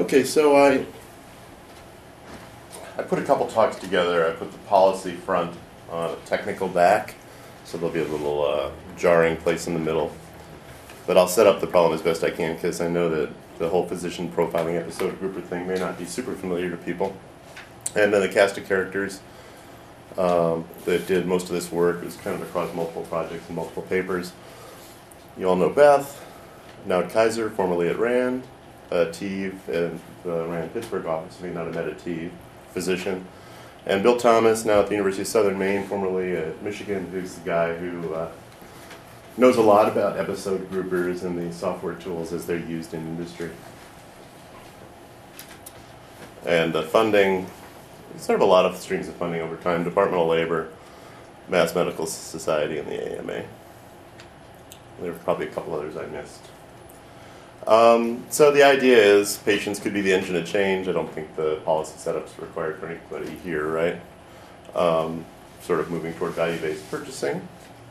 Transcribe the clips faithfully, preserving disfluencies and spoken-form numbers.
Okay, so I I put a couple talks together. I put the policy front on a technical back, so there'll be a little uh, jarring place in the middle. But I'll set up the problem as best I can because I know that the whole physician profiling episode grouper thing may not be super familiar to people. And then the cast of characters um, that did most of this work was kind of across multiple projects and multiple papers. You all know Beth, Naud Kaiser, formerly at RAND, uh, Teve, and the RAND Pittsburgh office, I mean not a Meta Teve, physician. And Bill Thomas, now at the University of Southern Maine, formerly at Michigan, who's the guy who uh, knows a lot about episode groupers and the software tools as they're used in industry. And the funding, sort of a lot of streams of funding over time, Department of Labor, Mass Medical Society, and the A M A. There were probably a couple others I missed. Um, so the idea is patients could be the engine of change. I don't think the policy setup's required for anybody here, right? Um, sort of moving toward value-based purchasing.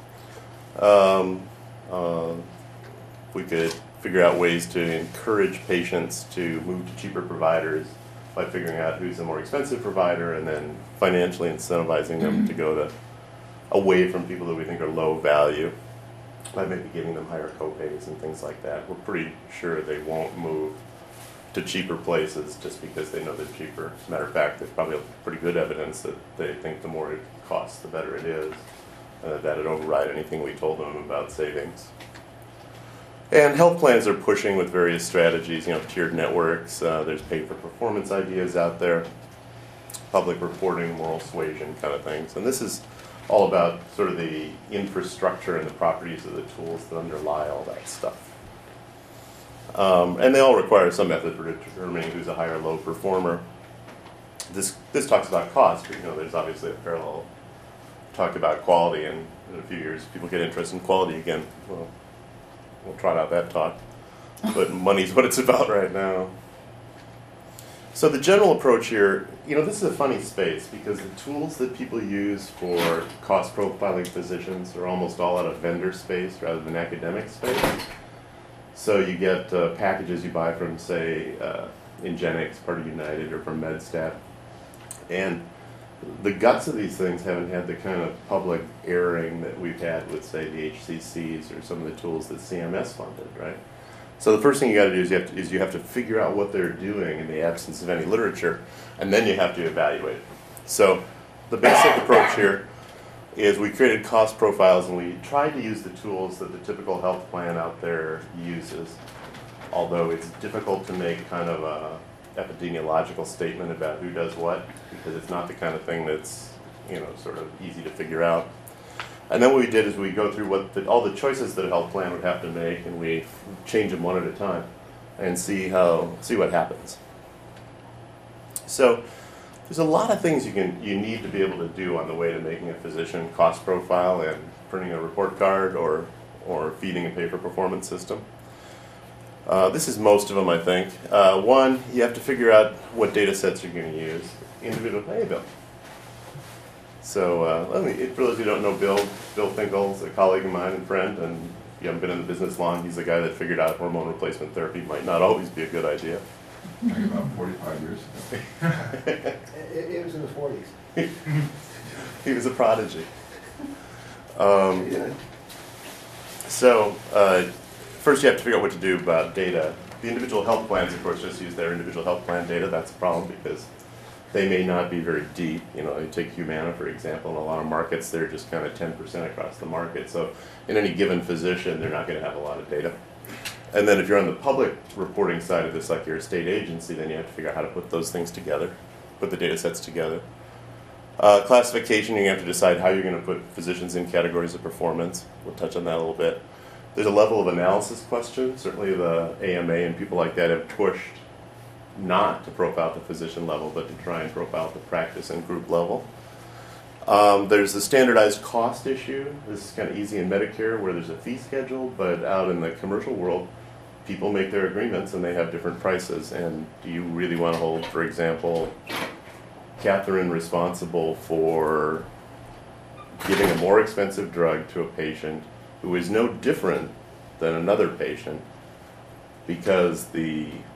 Um, uh, we could figure out ways to encourage patients to move to cheaper providers by figuring out who's the more expensive provider and then financially incentivizing them to go to away from people that we think are low value by maybe giving them higher co-pays and things like that. We're pretty sure they won't move to cheaper places just because they know they're cheaper. As a matter of fact, there's probably pretty good evidence that they think the more it costs, the better it is, and that that'd override anything we told them about savings. And health plans are pushing with various strategies, you know, tiered networks, uh, there's pay-for-performance ideas out there, public reporting, moral suasion kind of things. And this is all about sort of the infrastructure and the properties of the tools that underlie all that stuff. Um, and they all require some method for determining who's a high or low performer. This this talks about cost, but you know, there's obviously a parallel talk about quality, and in a few years, if people get interested in quality again, well, we'll trot out that talk. But money's what it's about right now. So the general approach here, you know, this is a funny space because the tools that people use for cost profiling physicians are almost all out of vendor space rather than academic space. So you get uh, packages you buy from, say, uh, Ingenix, part of United, or from MedStat. And the guts of these things haven't had the kind of public airing that we've had with, say, the H C Cs or some of the tools that C M S funded, right? So the first thing you got to do is you have to, is you have to figure out what they're doing in the absence of any literature, and then you have to evaluate it. So the basic approach here is we created cost profiles, and we tried to use the tools that the typical health plan out there uses, although it's difficult to make kind of a epidemiological statement about who does what, because it's not the kind of thing that's, you know, sort of easy to figure out. And then what we did is we go through what the, all the choices that a health plan would have to make, and we change them one at a time and see how see what happens. So there's a lot of things you can you need to be able to do on the way to making a physician cost profile and printing a report card or or feeding a pay-for-performance system. Uh, this is most of them, I think. Uh, one, you have to figure out what data sets you're going to use. Individual pay bill. So uh, let me, for those who don't know Bill, Bill Finkel's a colleague of mine and friend, and if you haven't been in the business long, he's the guy that figured out hormone replacement therapy might not always be a good idea. Like about forty-five years ago. it, it was in the forties. He was a prodigy. Um, so uh, first you have to figure out what to do about data. The individual health plans, of course, just use their individual health plan data. That's a problem because they may not be very deep. You know, you take Humana, for example, in a lot of markets, they're just kind of ten percent across the market. So in any given physician, they're not going to have a lot of data. And then if you're on the public reporting side of this, like you're a state agency, then you have to figure out how to put those things together, put the data sets together. Uh, classification, you have to decide how you're going to put physicians in categories of performance. We'll touch on that a little bit. There's a level of analysis question. Certainly the A M A and people like that have pushed not to profile at the physician level, but to try and profile at the practice and group level. Um, there's the standardized cost issue. This is kind of easy in Medicare where there's a fee schedule, but out in the commercial world, people make their agreements and they have different prices. And do you really want to hold, for example, Catherine responsible for giving a more expensive drug to a patient who is no different than another patient because the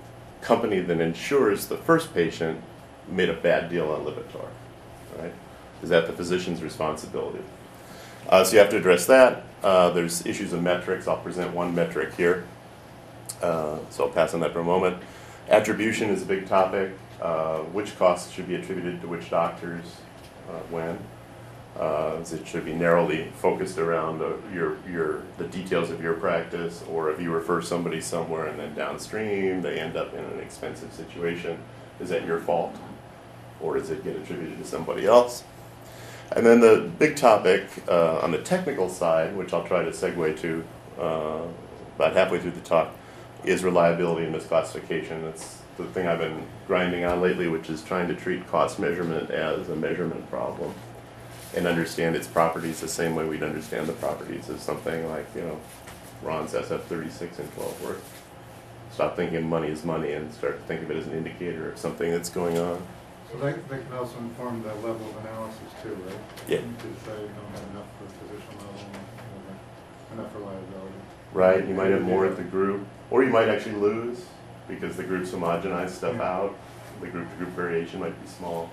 company that insures the first patient made a bad deal on Lipitor, right? Is that the physician's responsibility? Uh, so you have to address that. Uh, there's issues of metrics. I'll present one metric here. Uh, so I'll pass on that for a moment. Attribution is a big topic. Uh, which costs should be attributed to which doctors, uh, when? Uh, it should be narrowly focused around uh, your your the details of your practice, or if you refer somebody somewhere and then downstream they end up in an expensive situation, is that your fault, or does it get attributed to somebody else? And then the big topic uh, on the technical side, which I'll try to segue to uh, about halfway through the talk, is reliability and misclassification. That's the thing I've been grinding on lately, which is trying to treat cost measurement as a measurement problem and understand its properties the same way we'd understand the properties of something like, you know, Ron's S F thirty-six and twelve worth. Stop thinking money is money and start to think of it as an indicator of something that's going on. So that, that can also inform the level of analysis too, right? Yeah. To say you don't have enough for physician level, or enough reliability. Right, you might have more at the group, or you might actually lose because the groups homogenize stuff Yeah. out. The group-to-group variation might be small.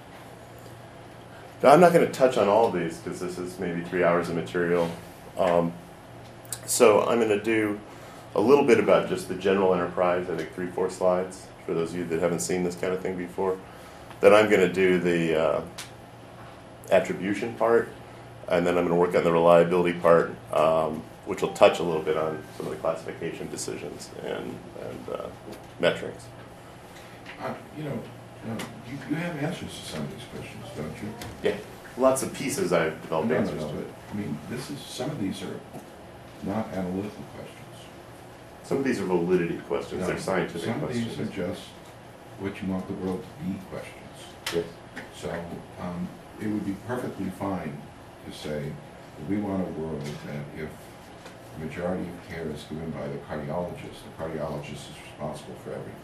Now, I'm not going to touch on all of these because this is maybe three hours of material. Um, so I'm going to do a little bit about just the general enterprise, I think three, four slides, for those of you that haven't seen this kind of thing before. Then I'm going to do the uh, attribution part, and then I'm going to work on the reliability part, um, which will touch a little bit on some of the classification decisions and, and uh, metrics. Uh, you know, uh, you, you have answers to some of these questions, don't you? Yeah, lots of pieces I've developed No, no, answers no, to. but, I mean, this is, some of these are not analytical questions. Some of these are validity questions, No, they're scientific some questions. of these are just what you want the world to be questions. Yes. So um, it would be perfectly fine to say that we want a world that if the majority of care is given by the cardiologist, the cardiologist is responsible for everything.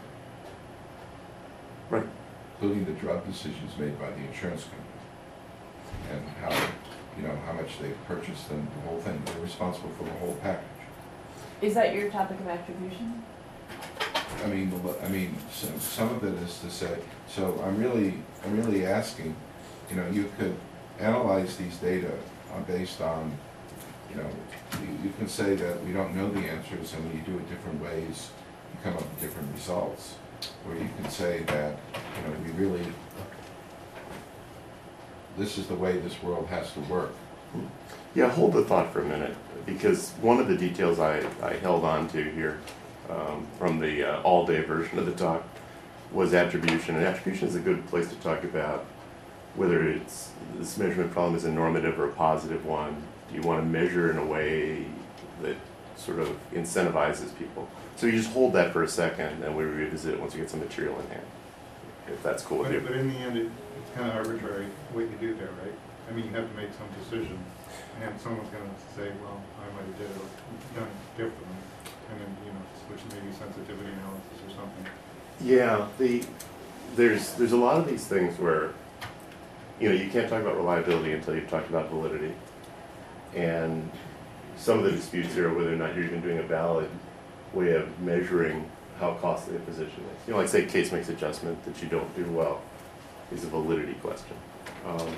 Right. Including the drug decisions made by the insurance company and how, you know, how much they purchased and the whole thing. They're responsible for the whole package. Is that your topic of attribution? I mean, the- I mean, some, some of it is to say, so I'm really, I'm really asking, you know, you could analyze these data on, based on, you know, you, you can say that we don't know the answers and when you do it different ways, you come up with different results. Or you can say that, you know, we really, this is the way this world has to work. Yeah, hold the thought for a minute, because one of the details I, I held on to here um, from the uh, all-day version of the talk was attribution. And attribution is a good place to talk about whether it's this measurement problem is a normative or a positive one. Do you want to measure in a way that sort of incentivizes people? So you just hold that for a second, and we revisit it once we get some material in hand, if that's cool with But, you. but in the end, it, it's kind of arbitrary what you do there, right? I mean, you have to make some decision, and someone's going to say, well, I might have did it done it differently, and then, you know, switch maybe sensitivity analysis or something. Yeah, the there's there's a lot of these things where, you know, you can't talk about reliability until you've talked about validity, and some of the disputes here are whether or not you're even doing a valid way of measuring how costly a physician is. You know, like say case mix adjustment that you don't do well is a validity question. Um,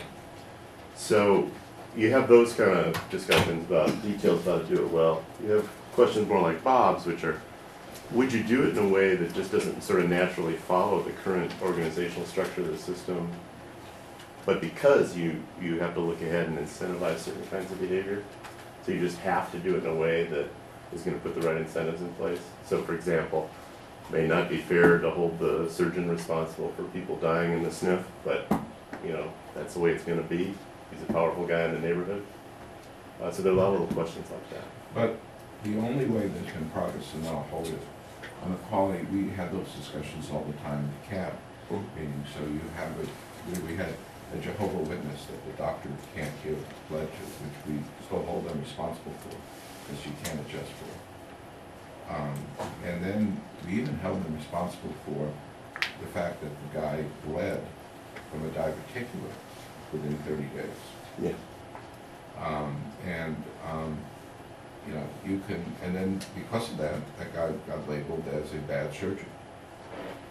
so you have those kind of discussions about details about how to do it well. You have questions more like Bob's, which are, would you do it in a way that just doesn't sort of naturally follow the current organizational structure of the system, but because you, you have to look ahead and incentivize certain kinds of behavior, so you just have to do it in a way that is going to put the right incentives in place. So for example, it may not be fair to hold the surgeon responsible for people dying in the sniff, but you know, that's the way it's going to be. He's a powerful guy in the neighborhood. Uh, so there are a lot of little questions like that. But the only way there's been progress, and I'll hold it, on the quality, we had those discussions all the time in the cab meeting. So you have a, we, we had a Jehovah Witness that the doctor can't give blood to, which we still hold them responsible for, because you can't adjust for. Um, and then we even held them responsible for the fact that the guy bled from a diverticular within thirty days. Yeah. Um, and, um, you know, you can, and then because of that, that guy got labeled as a bad surgeon.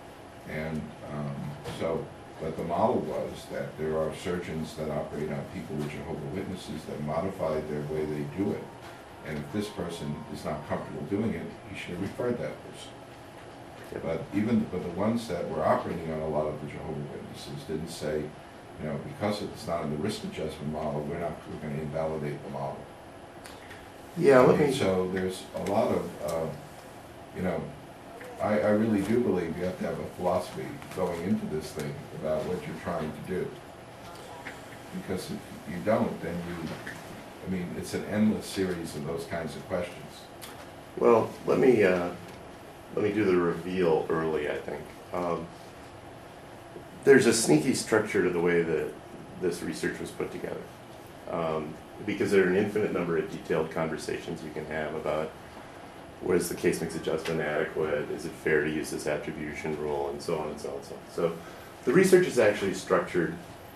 And um, so, but the model was that there are surgeons that operate on people with Jehovah's Witnesses that modify their way they do it. And if this person is not comfortable doing it, he should have referred that person. But even, but the ones that were operating on a lot of the Jehovah's Witnesses didn't say, you know, because it's not in the risk adjustment model, we're not, we're going to invalidate the model. Yeah, I let mean, me. So there's a lot of, uh, you know, I, I really do believe you have to have a philosophy going into this thing about what you're trying to do. Because if you don't, then you, I mean, it's an endless series of those kinds of questions. Well, let me uh, let me do the reveal early. I think um, there's a sneaky structure to the way that this research was put together, um, because there are an infinite number of detailed conversations you can have about was the case mix adjustment adequate, is it fair to use this attribution rule, and so on and so on and so on. So the research is actually structured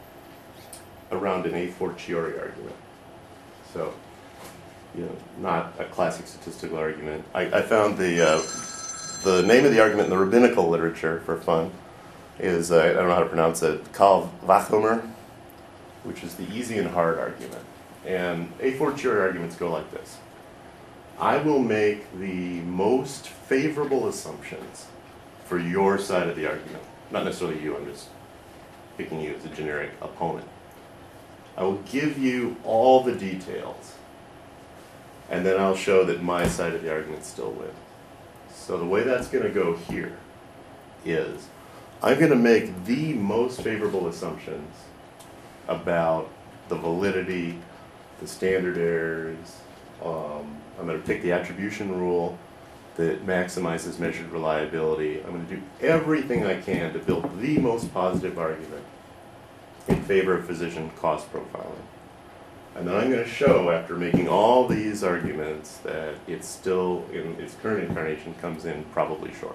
around an a fortiori argument. So, you know, not a classic statistical argument. I, I found the uh, the name of the argument in the rabbinical literature for fun is, uh, I don't know how to pronounce it, Kal Vachomer, which is the easy and hard argument. And a fortiori arguments go like this. I will make the most favorable assumptions for your side of the argument. Not necessarily you, I'm just picking you as a generic opponent. I will give you all the details, and then I'll show that my side of the argument still wins. So the way that's going to go here is I'm going to make the most favorable assumptions about the validity, the standard errors. Um, I'm going to pick the attribution rule that maximizes measured reliability. I'm going to do everything I can to build the most positive argument in favor of physician cost profiling. And then I'm going to show, after making all these arguments, that it's still, in its current incarnation, comes in probably short.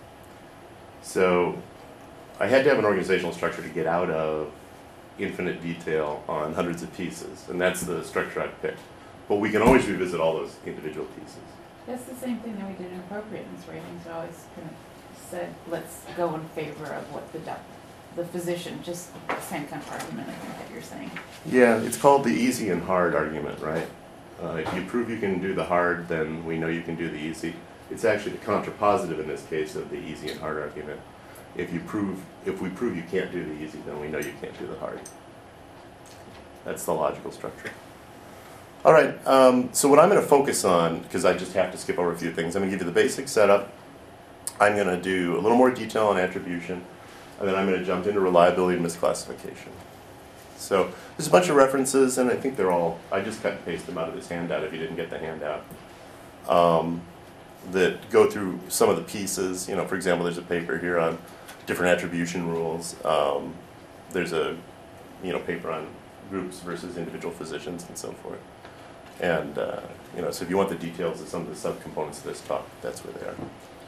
So I had to have an organizational structure to get out of infinite detail on hundreds of pieces, and that's the structure I've picked. But we can always revisit all those individual pieces. That's the same thing that we did in appropriateness ratings. We always kind of said, let's go in favor of what the doc, the physician, just the same kind of argument I think that you're saying. Yeah, it's called the easy and hard argument, right? Uh, if you prove you can do the hard, then we know you can do the easy. It's actually the contrapositive in this case of the easy and hard argument. If you prove, if we prove you can't do the easy, then we know you can't do the hard. That's the logical structure. All right, um, so what I'm going to focus on, because I just have to skip over a few things, I'm going to give you the basic setup. I'm going to do a little more detail on attribution, and then I'm going to jump into reliability and misclassification. So there's a bunch of references, and I think they're all, I just cut and paste them out of this handout if you didn't get the handout, um, that go through some of the pieces. You know, for example, there's a paper here on different attribution rules. Um, there's a, you know, paper on groups versus individual physicians and so forth. And, uh, you know, so if you want the details of some of the subcomponents of this talk, that's where they are.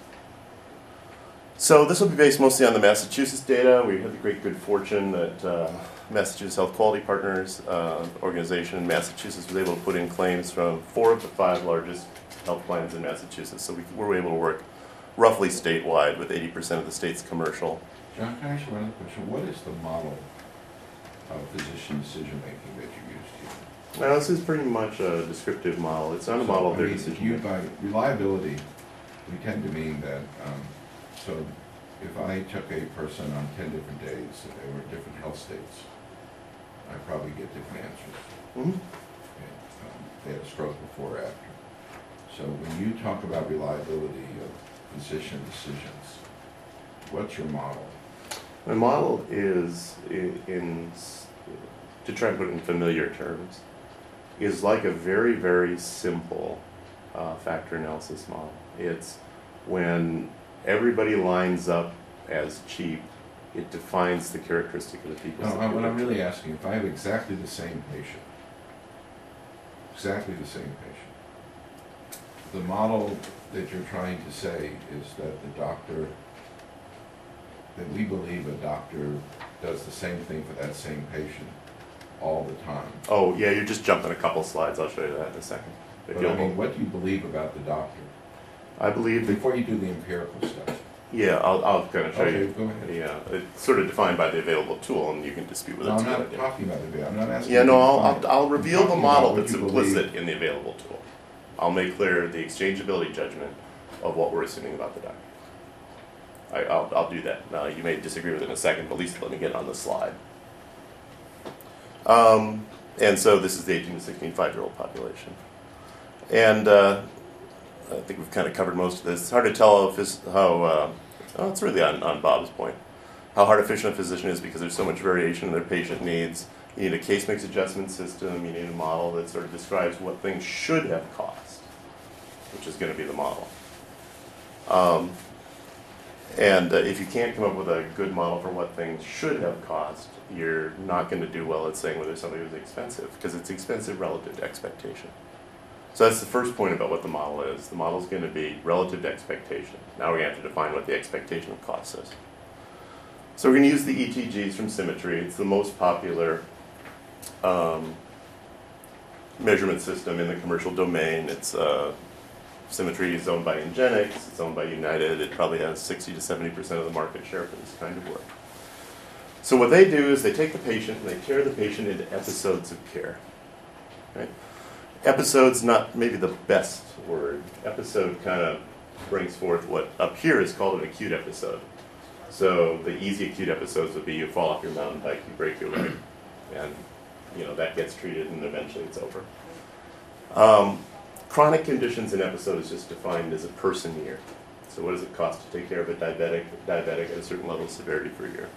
So this will be based mostly on the Massachusetts data. We had the great good fortune that uh, Massachusetts Health Quality Partners uh, organization in Massachusetts was able to put in claims from four of the five largest health plans in Massachusetts. So we were able to work roughly statewide with eighty percent of the state's commercial. John, can I ask you one question? What is the model of physician decision-making that you used here? Now, this is pretty much a descriptive model. It's not a So, model of I their mean, decision. you, by reliability, we tend to mean that, um, so if I took a person on ten different days and they were in different health states, I probably get different answers. Mhm. Okay, um, They had a stroke before or after. So when you talk about reliability of physician decisions, what's your model? My model is, in, in to try and put it in familiar terms, is like a very, very simple uh, factor analysis model. It's when everybody lines up as cheap, it defines the characteristic of the people. No, I- what I'm really asking, if I have exactly the same patient, exactly the same patient, the model that you're trying to say is that the doctor, that we believe a doctor does the same thing for that same patient all the time. Oh, yeah, you're just jumping a couple slides. I'll show you that in a second. If But you'll I mean, hold- what do you believe about the doctor? I believe that Before you do the empirical stuff, Yeah, I'll, I'll kind of show Okay, you. go ahead. Yeah, it's sort of defined by the available tool, and you can dispute whether No, it's I'm a good not idea. talking about the video, I'm not asking. Yeah, you no, to I'll, define it. I'll, I'll I'm reveal the talking model about what that's you believe. implicit in the available tool. I'll make clear the exchangeability judgment of what we're assuming about the doctor. I, I'll, I'll do that. Now, you may disagree with it in a second, but at least let me get on the slide. Um, and so this is the eighteen to sixteen five-year-old population. And uh, I think we've kind of covered most of this. It's hard to tell if this, how, uh, oh, it's really on, on Bob's point, how hard efficient a physician is because there's so much variation in their patient needs. You need a case mix adjustment system, you need a model that sort of describes what things should have cost, which is going to be the model. Um, and uh, if you can't come up with a good model for what things should have cost, you're not going to do well at saying whether something was expensive, because it's expensive relative to expectation. So that's the first point about what the model is. The model is going to be relative to expectation. Now we have to define what the expectation of cost is. So we're going to use the E T Gs from Symmetry. It's the most popular um, measurement system in the commercial domain. It's uh, Symmetry is owned by Ingenix. It's owned by United. It probably has sixty to seventy percent of the market share for this kind of work. So what they do is they take the patient and they tear the patient into episodes of care. Right? Episode's not maybe the best word. Episode kind of brings forth what up here is called an acute episode. So the easy acute episodes would be you fall off your mountain bike, you break your leg, and you know that gets treated and eventually it's over. Um, chronic conditions in episode is just defined as a person year. So what does it cost to take care of a diabetic, diabetic at a certain level of severity per year?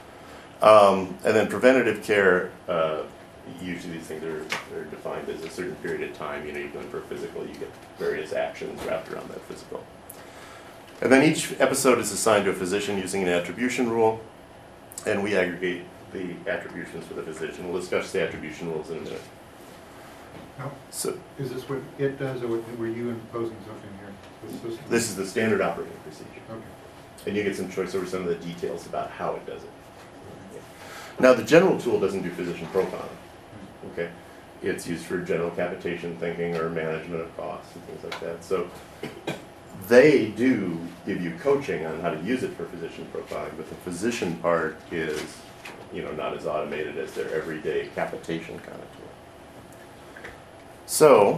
Um, and then preventative care, uh, usually these things are, are defined as a certain period of time. You know, you go in for a physical, you get various actions wrapped around that physical. And then each episode is assigned to a physician using an attribution rule, and we aggregate the attributions for the physician. We'll discuss the attribution rules in a minute. Now, So is this what it does, or what- were you imposing something here? This system? this is the standard operating procedure. Okay. And you get some choice over some of the details about how it does it. Now, the general tool doesn't do physician profiling. Okay, it's used for general capitation thinking or management of costs and things like that. So they do give you coaching on how to use it for physician profiling, but the physician part is, you know, not as automated as their everyday capitation kind of tool. So,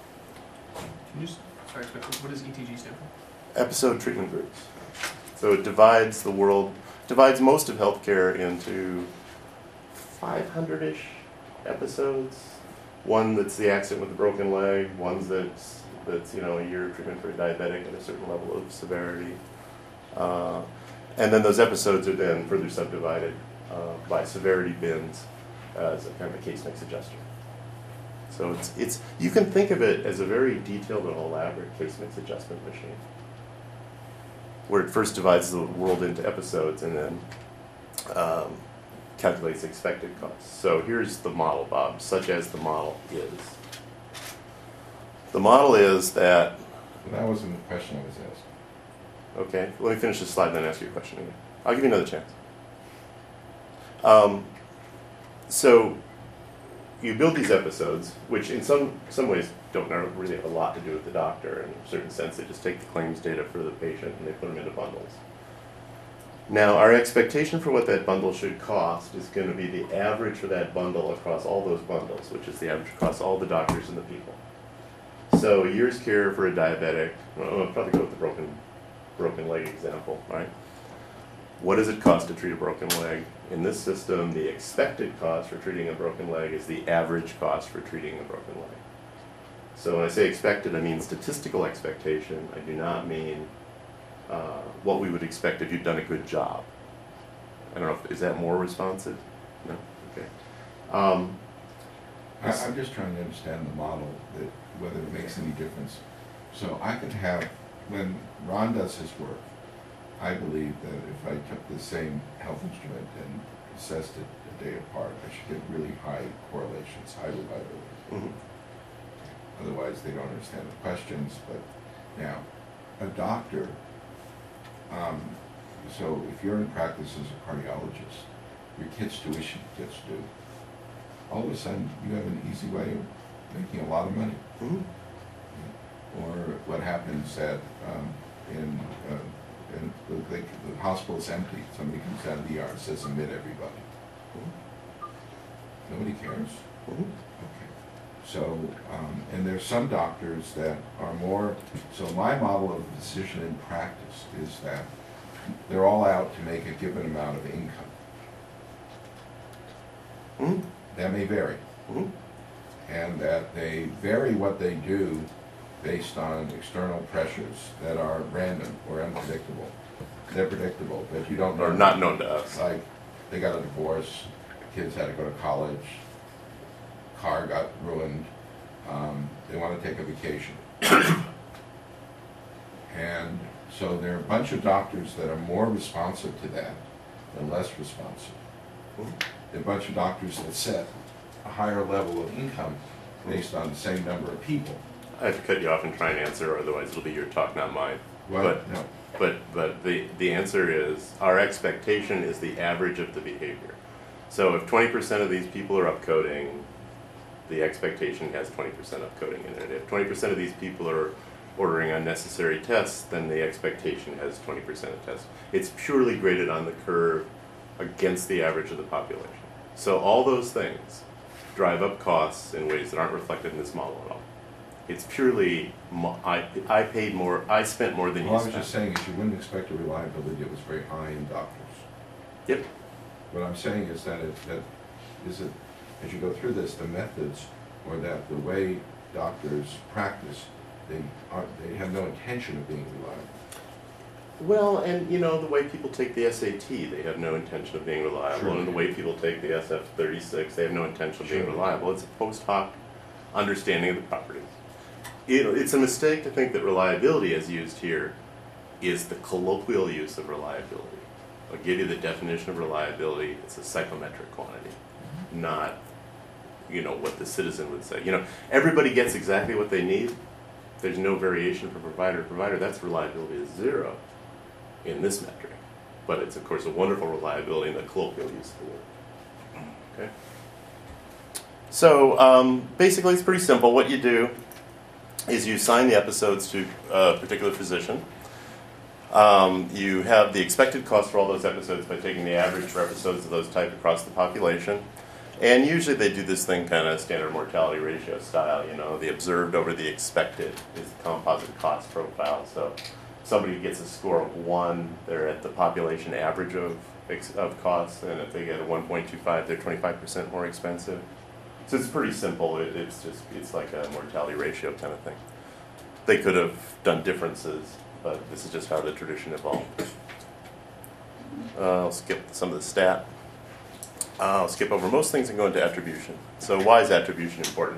Can you just, sorry, but what does E T G stand for? episode treatment groups. So it divides the world, divides most of healthcare into five hundred-ish episodes. One that's the accident with the broken leg, one's that's, that's you know, a year of treatment for a diabetic at a certain level of severity. Uh, and then those episodes are then further subdivided uh, by severity bins as a kind of a case mix adjuster. So it's, it's, you can think of it as a very detailed and elaborate case mix adjustment machine, where it first divides the world into episodes and then um, calculates expected costs. So here's the model, Bob, such as the model is. The model is that, That wasn't the question I was asking. okay, let me finish this slide and then ask you a question again. I'll give you another chance. Um, so you build these episodes, which in some, some ways don't really have a lot to do with the doctor. In a certain sense, they just take the claims data for the patient and they put them into bundles. Now, our expectation for what that bundle should cost is going to be the average for that bundle across all those bundles, which is the average across all the doctors and the people. So a year's care for a diabetic, well, I'll probably go with the broken, broken leg example, right? What does it cost to treat a broken leg? In this system, the expected cost for treating a broken leg is the average cost for treating a broken leg. So when I say expected, I mean statistical expectation. I do not mean uh, what we would expect if you'd done a good job. I don't know, if, is that more responsive? No? Okay. Um, I, I'm just trying to understand the model, that whether it makes any difference. So I could have, when Ron does his work, I believe that if I took the same health instrument and assessed it a day apart, I should get really high correlations, high reliability. mhm. Otherwise, they don't understand the questions. But now, a doctor, um, so if you're in practice as a cardiologist, your kid's tuition gets due. All of a sudden, you have an easy way of making a lot of money. Mhm. Or what happens at, um, in, uh, and the, the, the hospital's empty, somebody comes out of the E R and says admit everybody. Nobody cares? Mhm. Okay. So, um, and there's some doctors that are more, so my model of physician in practice is that they're all out to make a given amount of income. Mhm. That may vary. Mhm. And that they vary what they do based on external pressures that are random or unpredictable. They're predictable, but you don't know. Or not known to us. Like, they got a divorce, kids had to go to college, car got ruined, um, they want to take a vacation. And so there are a bunch of doctors that are more responsive to that than less responsive. Mhm. There are a bunch of doctors that set a higher level of income based on the same number of people. I have to cut you off and try and answer, or otherwise it'll be your talk, not mine. Well, But, no, but, but the, the answer is, our expectation is the average of the behavior. So if twenty percent of these people are upcoding, the expectation has twenty percent upcoding in it. If twenty percent of these people are ordering unnecessary tests, then the expectation has twenty percent of tests. It's purely graded on the curve against the average of the population. So all those things drive up costs in ways that aren't reflected in this model at all. It's purely, mo- I, I paid more, I spent more than you all I was spent. just saying is you wouldn't expect a reliability that was very high in doctors. Yep. What I'm saying is that it, that, is it, as you go through this, the methods, or that the way doctors practice, they are, they have no intention of being reliable. Well, and you know, the way people take the S A T, they have no intention of being reliable. Sure. And the way people take the S F thirty-six, they have no intention of being Sure. reliable. It's a post hoc understanding of the properties. It, it's a mistake to think that reliability, as used here, is the colloquial use of reliability. I'll give you the definition of reliability. It's a psychometric quantity, not, you know, what the citizen would say. You know, everybody gets exactly what they need. There's no variation from provider to provider. That's reliability is zero in this metric. But it's, of course, a wonderful reliability in the colloquial use of the word. Okay? So, um, basically, it's pretty simple. What you do is you assign the episodes to a particular physician. Um, you have the expected cost for all those episodes by taking the average for episodes of those type across the population. And usually they do this thing kind of standard mortality ratio style, you know, the observed over the expected is the composite cost profile. So somebody gets a score of one, they're at the population average of, of costs, and if they get a one point two five, they're twenty-five percent more expensive. So it's pretty simple. It, it's just, it's like a mortality ratio kind of thing. They could have done differences, but this is just how the tradition evolved. Uh, I'll skip some of the stat. Uh, I'll skip over most things and go into attribution. So why is attribution important?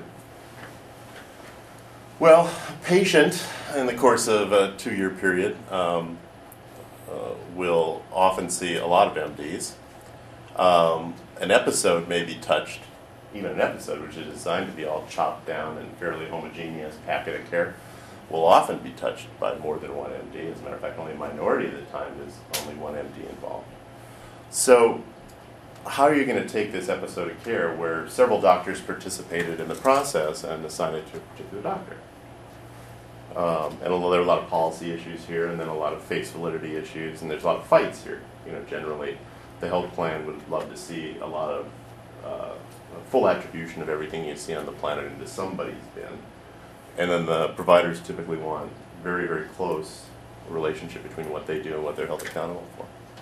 Well, a patient in the course of a two-year period um, uh, will often see a lot of M Ds. Um, an episode may be touched, even an episode which is designed to be all chopped down and fairly homogeneous packet of care, will often be touched by more than one M D. As a matter of fact, only a minority of the time is only one M D involved. So how are you going to take this episode of care where several doctors participated in the process and assign it to a particular doctor? Um, and although there are a lot of policy issues here, and then a lot of face validity issues, and there's a lot of fights here. You know, generally, the health plan would love to see a lot of uh, full attribution of everything you see on the planet into somebody's bin. And then the providers typically want very, very close relationship between what they do and what they're held accountable for.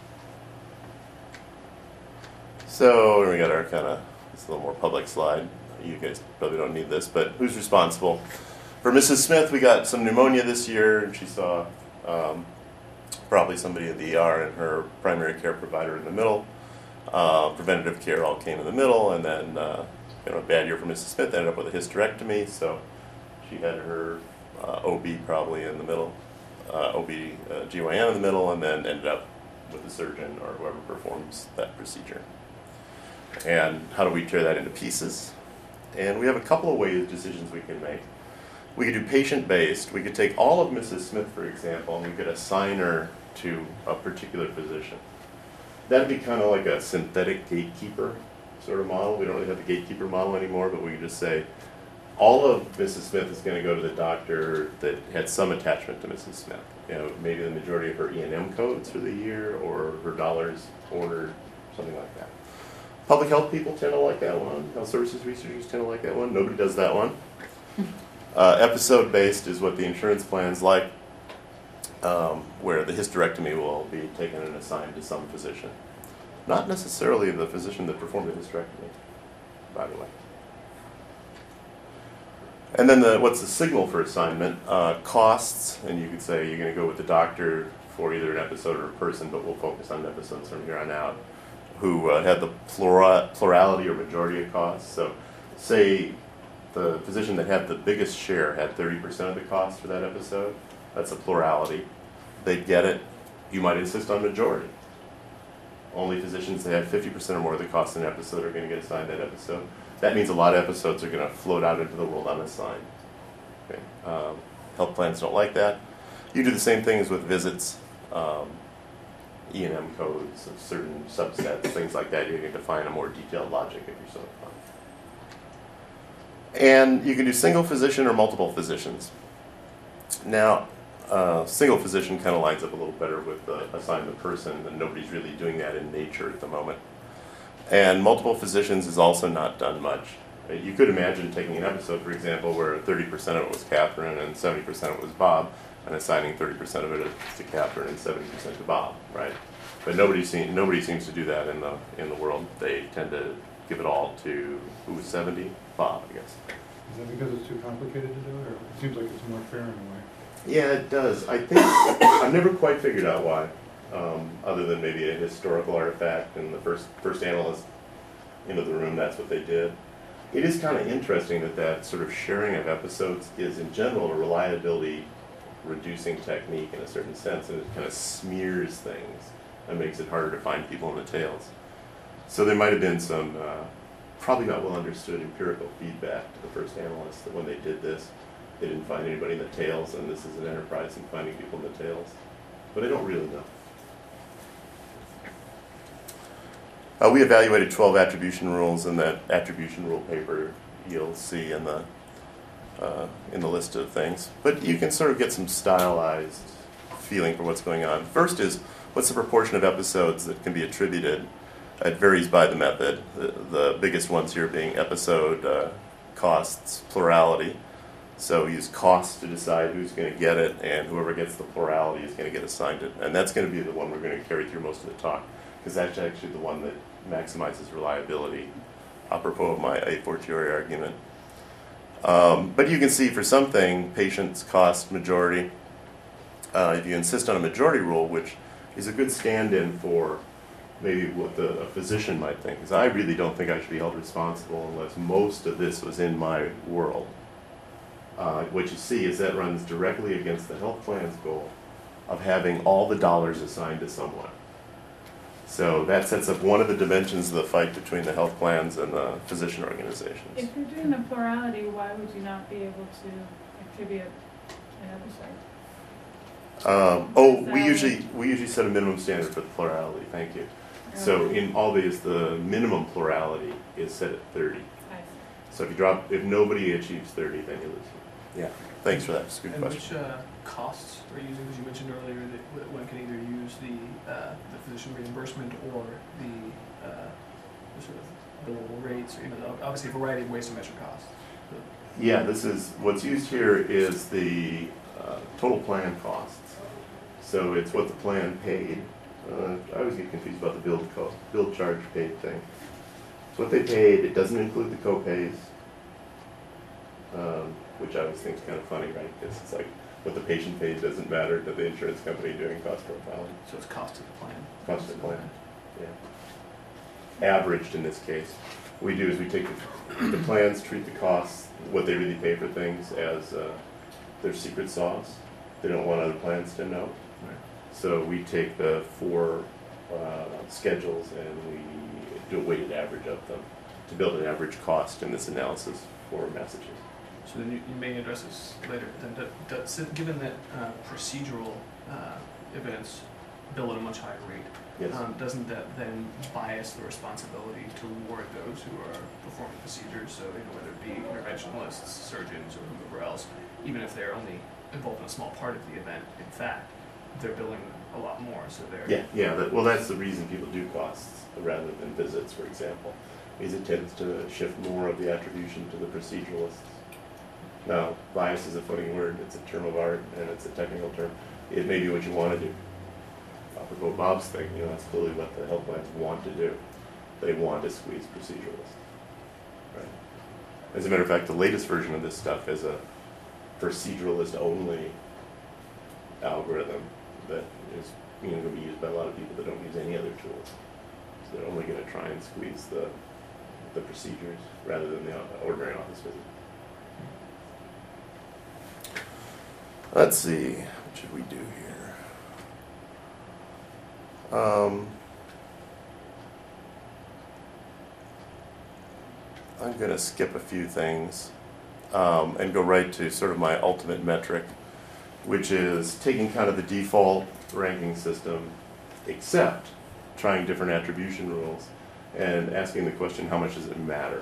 So we got our kind of, it's a little more public slide. You guys probably don't need this, but who's responsible? For Missus Smith, we got some pneumonia this year, and she saw um, probably somebody in the E R and her primary care provider in the middle. Uh, preventative care all came in the middle, and then uh, you know, a bad year for Missus Smith, ended up with a hysterectomy, so she had her uh, O B probably in the middle, uh, O B uh, G Y N in the middle, and then ended up with the surgeon or whoever performs that procedure. And how do we tear that into pieces? And we have a couple of ways, decisions we can make. We could do patient-based. We could take all of Missus Smith, for example, and we could assign her to a particular physician. That'd be kind of like a synthetic gatekeeper sort of model. We don't really have the gatekeeper model anymore, but we could just say, all of Missus Smith is going to go to the doctor that had some attachment to Missus Smith. You know, maybe the majority of her E and M codes for the year, or her dollars ordered, something like that. Public health people tend to like that one. Health services researchers tend to like that one. Nobody does that one. Uh, episode-based is what the insurance plans like, um, where the hysterectomy will be taken and assigned to some physician. Not necessarily the physician that performed the hysterectomy, by the way. And then the, what's the signal for assignment? Uh, costs, and you could say you're going to go with the doctor for either an episode or a person, but we'll focus on episodes from here on out, who uh, had the plura- plurality or majority of costs. So say the physician that had the biggest share had thirty percent of the cost for that episode. That's a plurality. They'd get it. You might insist on majority. Only physicians that had fifty percent or more of the cost in an episode are going to get assigned that episode. That means a lot of episodes are going to float out into the world unassigned. Okay. Um, health plans don't like that. You do the same things with visits, um, E and M codes of certain subsets, things like that. You can define a more detailed logic if you're so inclined. And you can do single physician or multiple physicians. Now, uh, single physician kind of lines up a little better with the assignment person, and nobody's really doing that in nature at the moment. And multiple physicians is also not done much. You could imagine taking an episode, for example, where thirty percent of it was Catherine and seventy percent of it was Bob, and assigning thirty percent of it to Catherine and seventy percent to Bob, right? But nobody, seem, nobody seems to do that in the in the world. They tend to give it all to, who was seventy? Bob, I guess. Is that because it's too complicated to do, or it seems like it's more fair in a way? Yeah, it does. I think, I've never quite figured out why. Um, other than maybe a historical artifact and the first first analyst into the room, that's what they did. It is kind of interesting that that sort of sharing of episodes is in general a reliability reducing technique in a certain sense, and it kind of smears things and makes it harder to find people in the tails. So there might have been some uh, probably not well understood empirical feedback to the first analysts that when they did this, they didn't find anybody in the tails, and this is an enterprise in finding people in the tails. But I don't really know. Uh, we evaluated twelve attribution rules in that attribution rule paper you'll see in the uh, in the list of things. But you can sort of get some stylized feeling for what's going on. First is, what's the proportion of episodes that can be attributed? It varies by the method. The, the biggest ones here being episode uh, costs plurality. So use costs to decide who's going to get it, and whoever gets the plurality is going to get assigned it. And that's going to be the one we're going to carry through most of the talk, because that's actually the one that maximizes reliability, apropos of my a fortiori argument. Um, but you can see for something, patients, cost, majority. Uh, if you insist on a majority rule, which is a good stand-in for maybe what the, a physician might think, because I really don't think I should be held responsible unless most of this was in my world. Uh, what you see is that runs directly against the health plan's goal of having all the dollars assigned to someone. So that sets up one of the dimensions of the fight between the health plans and the physician organizations. If you're doing a plurality, why would you not be able to attribute an episode? Um, oh, we usually we usually set a minimum standard for the plurality. Thank you. So in Albius, the minimum plurality is set at thirty. I see. So if you drop, if nobody achieves thirty, then you lose. Yeah. Thanks for that. It's a good And question. which uh, costs are you using? Because you mentioned earlier that one can either use the uh, the physician reimbursement or the, uh, the sort of billable rates, or you know, obviously a variety of ways to measure costs. But Yeah, this is what's used here is the uh, total plan costs. So it's what the plan paid. Uh, I always get confused about the billed cost, billed charge paid thing. It's what they paid. It doesn't include the co-pays, um, which I always think is kind of funny, right? Because it's like what the patient pays doesn't matter to the insurance company doing cost profiling. so it's cost of the plan. Cost of the plan. Yeah. Averaged in this case. What we do is we take the, the plans, treat the costs, what they really pay for things as uh, their secret sauce. They don't want other plans to know. Right. So we take the four uh, schedules and we do a weighted average of them to build an average cost in this analysis for Massachusetts. So then you, you may address this later. Then, do, do, so given that uh, procedural uh, events bill at a much higher rate. Yes. Um, doesn't that then bias the responsibility toward those who are performing procedures? So, you know, whether it be interventionalists, surgeons, or whoever else, even if they're only involved in a small part of the event, in fact, they're billing a lot more. So they're Yeah, yeah. That, well, that's the reason people do costs rather than visits, for example, is it tends to shift more of the attribution to the proceduralists. Now, bias is a funny word. It's a term of art and it's a technical term. It may be what you want to do. Apropos Bob's thing, you know, that's clearly what the health plans want to do. They want to squeeze proceduralists. Right? As a matter of fact, the latest version of this stuff is a proceduralist only algorithm that is you know, going to be used by a lot of people that don't use any other tools. So they're only going to try and squeeze the the procedures rather than the ordinary office visit. Let's see, what should we do here? Um, I'm going to skip a few things um, and go right to sort of my ultimate metric, which is taking kind of the default ranking system, except trying different attribution rules and asking the question, how much does it matter?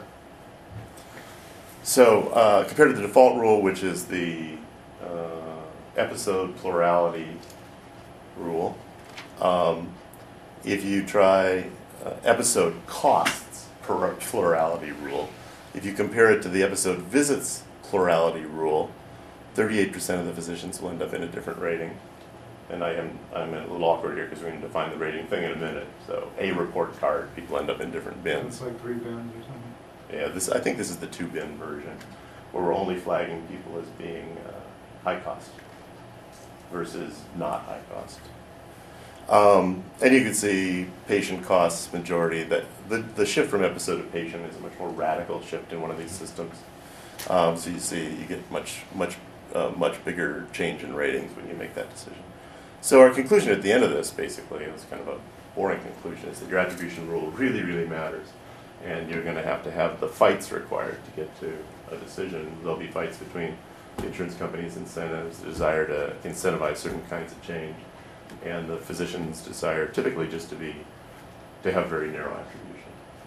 So uh, compared to the default rule, which is the uh, episode plurality rule, um, if you try uh, episode costs per plurality rule, if you compare it to the episode visits plurality rule, thirty-eight percent of the physicians will end up in a different rating. And I am I'm a little awkward here because we're going to define the rating thing in a minute. So a report card, people end up in different bins. It's like three bins or something. Yeah, this I think this is the two bin version, where we're only flagging people as being uh, high cost versus not high cost. Um, and you can see patient costs majority. That the the shift from episode to patient is a much more radical shift in one of these systems. Um, so you see you get much much uh, much bigger change in ratings when you make that decision. So our conclusion at the end of this, basically, it was kind of a boring conclusion, is that your attribution rule really really matters. And you're going to have to have the fights required to get to a decision. There'll be fights between the insurance companies' incentives, the desire to incentivize certain kinds of change, and the physician's desire typically just to be, to have very narrow attribution.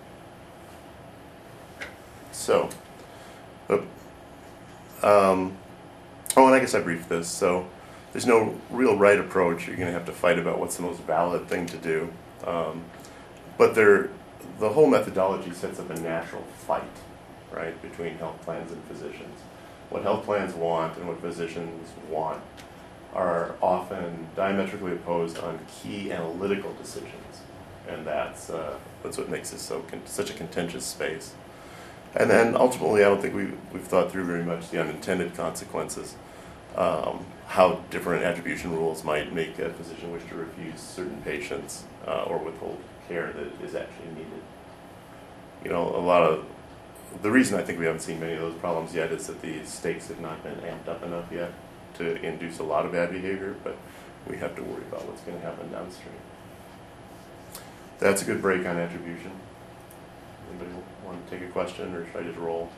So, um, oh, and I guess I briefed this. So there's no real right approach. You're going to have to fight about what's the most valid thing to do. Um, but there, the whole methodology sets up a natural fight, right, between health plans and physicians. What health plans want and what physicians want are often diametrically opposed on key analytical decisions, and that's uh, that's what makes this so con- such a contentious space. And then ultimately, I don't think we we've thought through very much the unintended consequences, um, how different attribution rules might make a physician wish to refuse certain patients uh, or withhold care that is actually needed. You know, a lot of the reason I think we haven't seen many of those problems yet is that the stakes have not been amped up enough yet to induce a lot of bad behavior, but we have to worry about what's going to happen downstream. That's a good break on attribution. Anybody want to take a question, or should I just roll?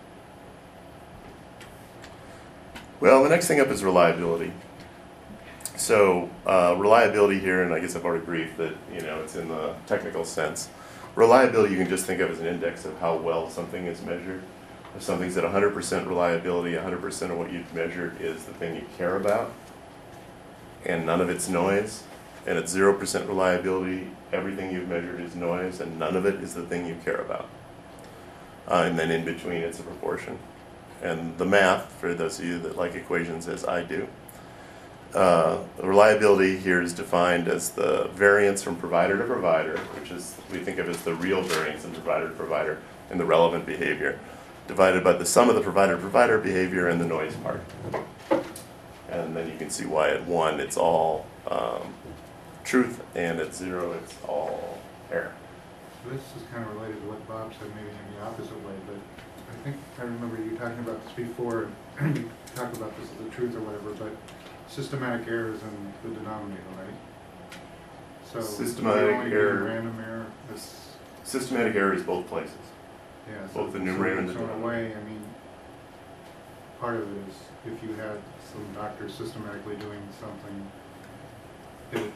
Well, the next thing up is reliability. So uh, reliability here, and I guess I've already briefed that, you know, it's in the technical sense. Reliability you can just think of as an index of how well something is measured. If something's at one hundred percent reliability, one hundred percent of what you've measured is the thing you care about, and none of it's noise. And at zero percent reliability, everything you've measured is noise, and none of it is the thing you care about. Uh, and then in between, it's a proportion. And the math, for those of you that like equations as I do, uh, reliability here is defined as the variance from provider to provider, which is, we think of as the real variance in provider to provider and the relevant behavior, divided by the sum of the provider to provider behavior and the noise part. And then you can see why at one it's all um, truth, and at zero it's all error. So this is kind of related to what Bob said, maybe in the opposite way, but I think I remember you talking about this before, and you talked about this as the truth or whatever, but systematic error is in the denominator, right? So Systematic you're only error. doing random error. That's, Systematic error is both places. yeah. So, Both the numerator and the so, so in a denominator. way, I mean, part of it is if you had some doctor systematically doing something, it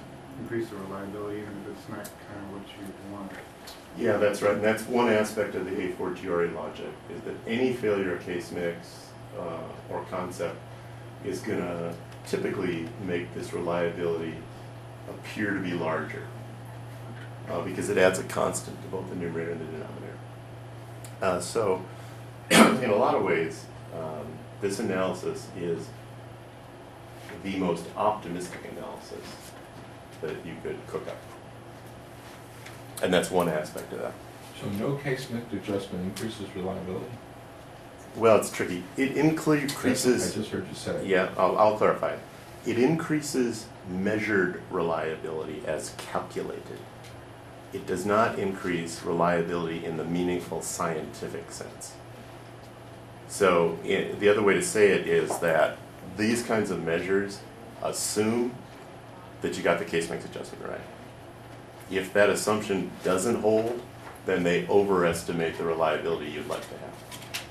increase the reliability, even if it's not kind of what you want. Yeah, that's right, and that's one aspect of the A four G R A logic, is that any failure of case mix uh, or concept is gonna typically make this reliability appear to be larger, uh, because it adds a constant to both the numerator and the denominator. Uh, so, in a lot of ways, um, this analysis is the most optimistic analysis that you could cook up. And that's one aspect of that. So no case mix adjustment increases reliability? Well, it's tricky. It incre- increases. I just heard you say. Yeah, I'll, I'll clarify. It increases measured reliability as calculated. It does not increase reliability in the meaningful scientific sense. So I the other way to say it is that these kinds of measures assume that you got the case mix adjustment right. If that assumption doesn't hold, then they overestimate the reliability you'd like to have.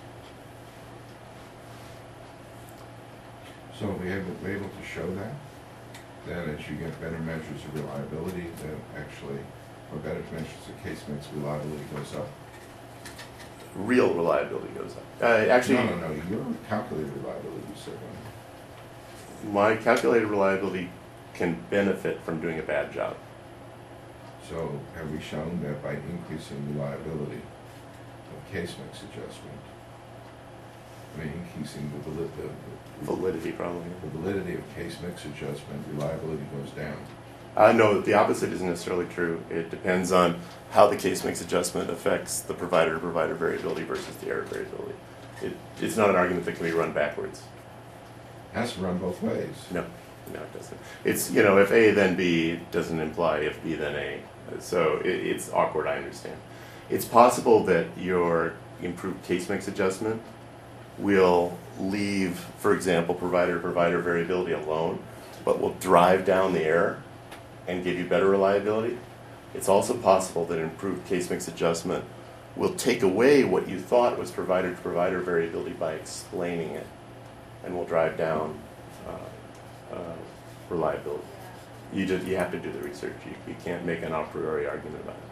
So we able, we're able to show that, then as you get better measures of reliability, then actually, or better measures of case mix, reliability goes up. Real reliability goes up. Uh, actually, No, no, no, your calculated reliability, you said, one. my calculated reliability can benefit from doing a bad job. So have we shown that by increasing reliability of case mix adjustment, I mean, increasing the validity, the, Validity, probably. the validity of case mix adjustment, reliability goes down? Uh, no, the opposite isn't necessarily true. It depends on how the case mix adjustment affects the provider-to-provider variability versus the error variability. It, it's not an argument that can be run backwards. Has to run both ways. No, no, it doesn't. It's, you know, if A then B doesn't imply if B then A. So it, it's awkward, I understand. It's possible that your improved case mix adjustment will leave, for example, provider-to-provider variability alone, but will drive down the error and give you better reliability. It's also possible that improved case mix adjustment will take away what you thought was provider-to-provider variability by explaining it, and will drive down uh, uh, reliability. You just you have to do the research. You, you can't make an a priori argument about it.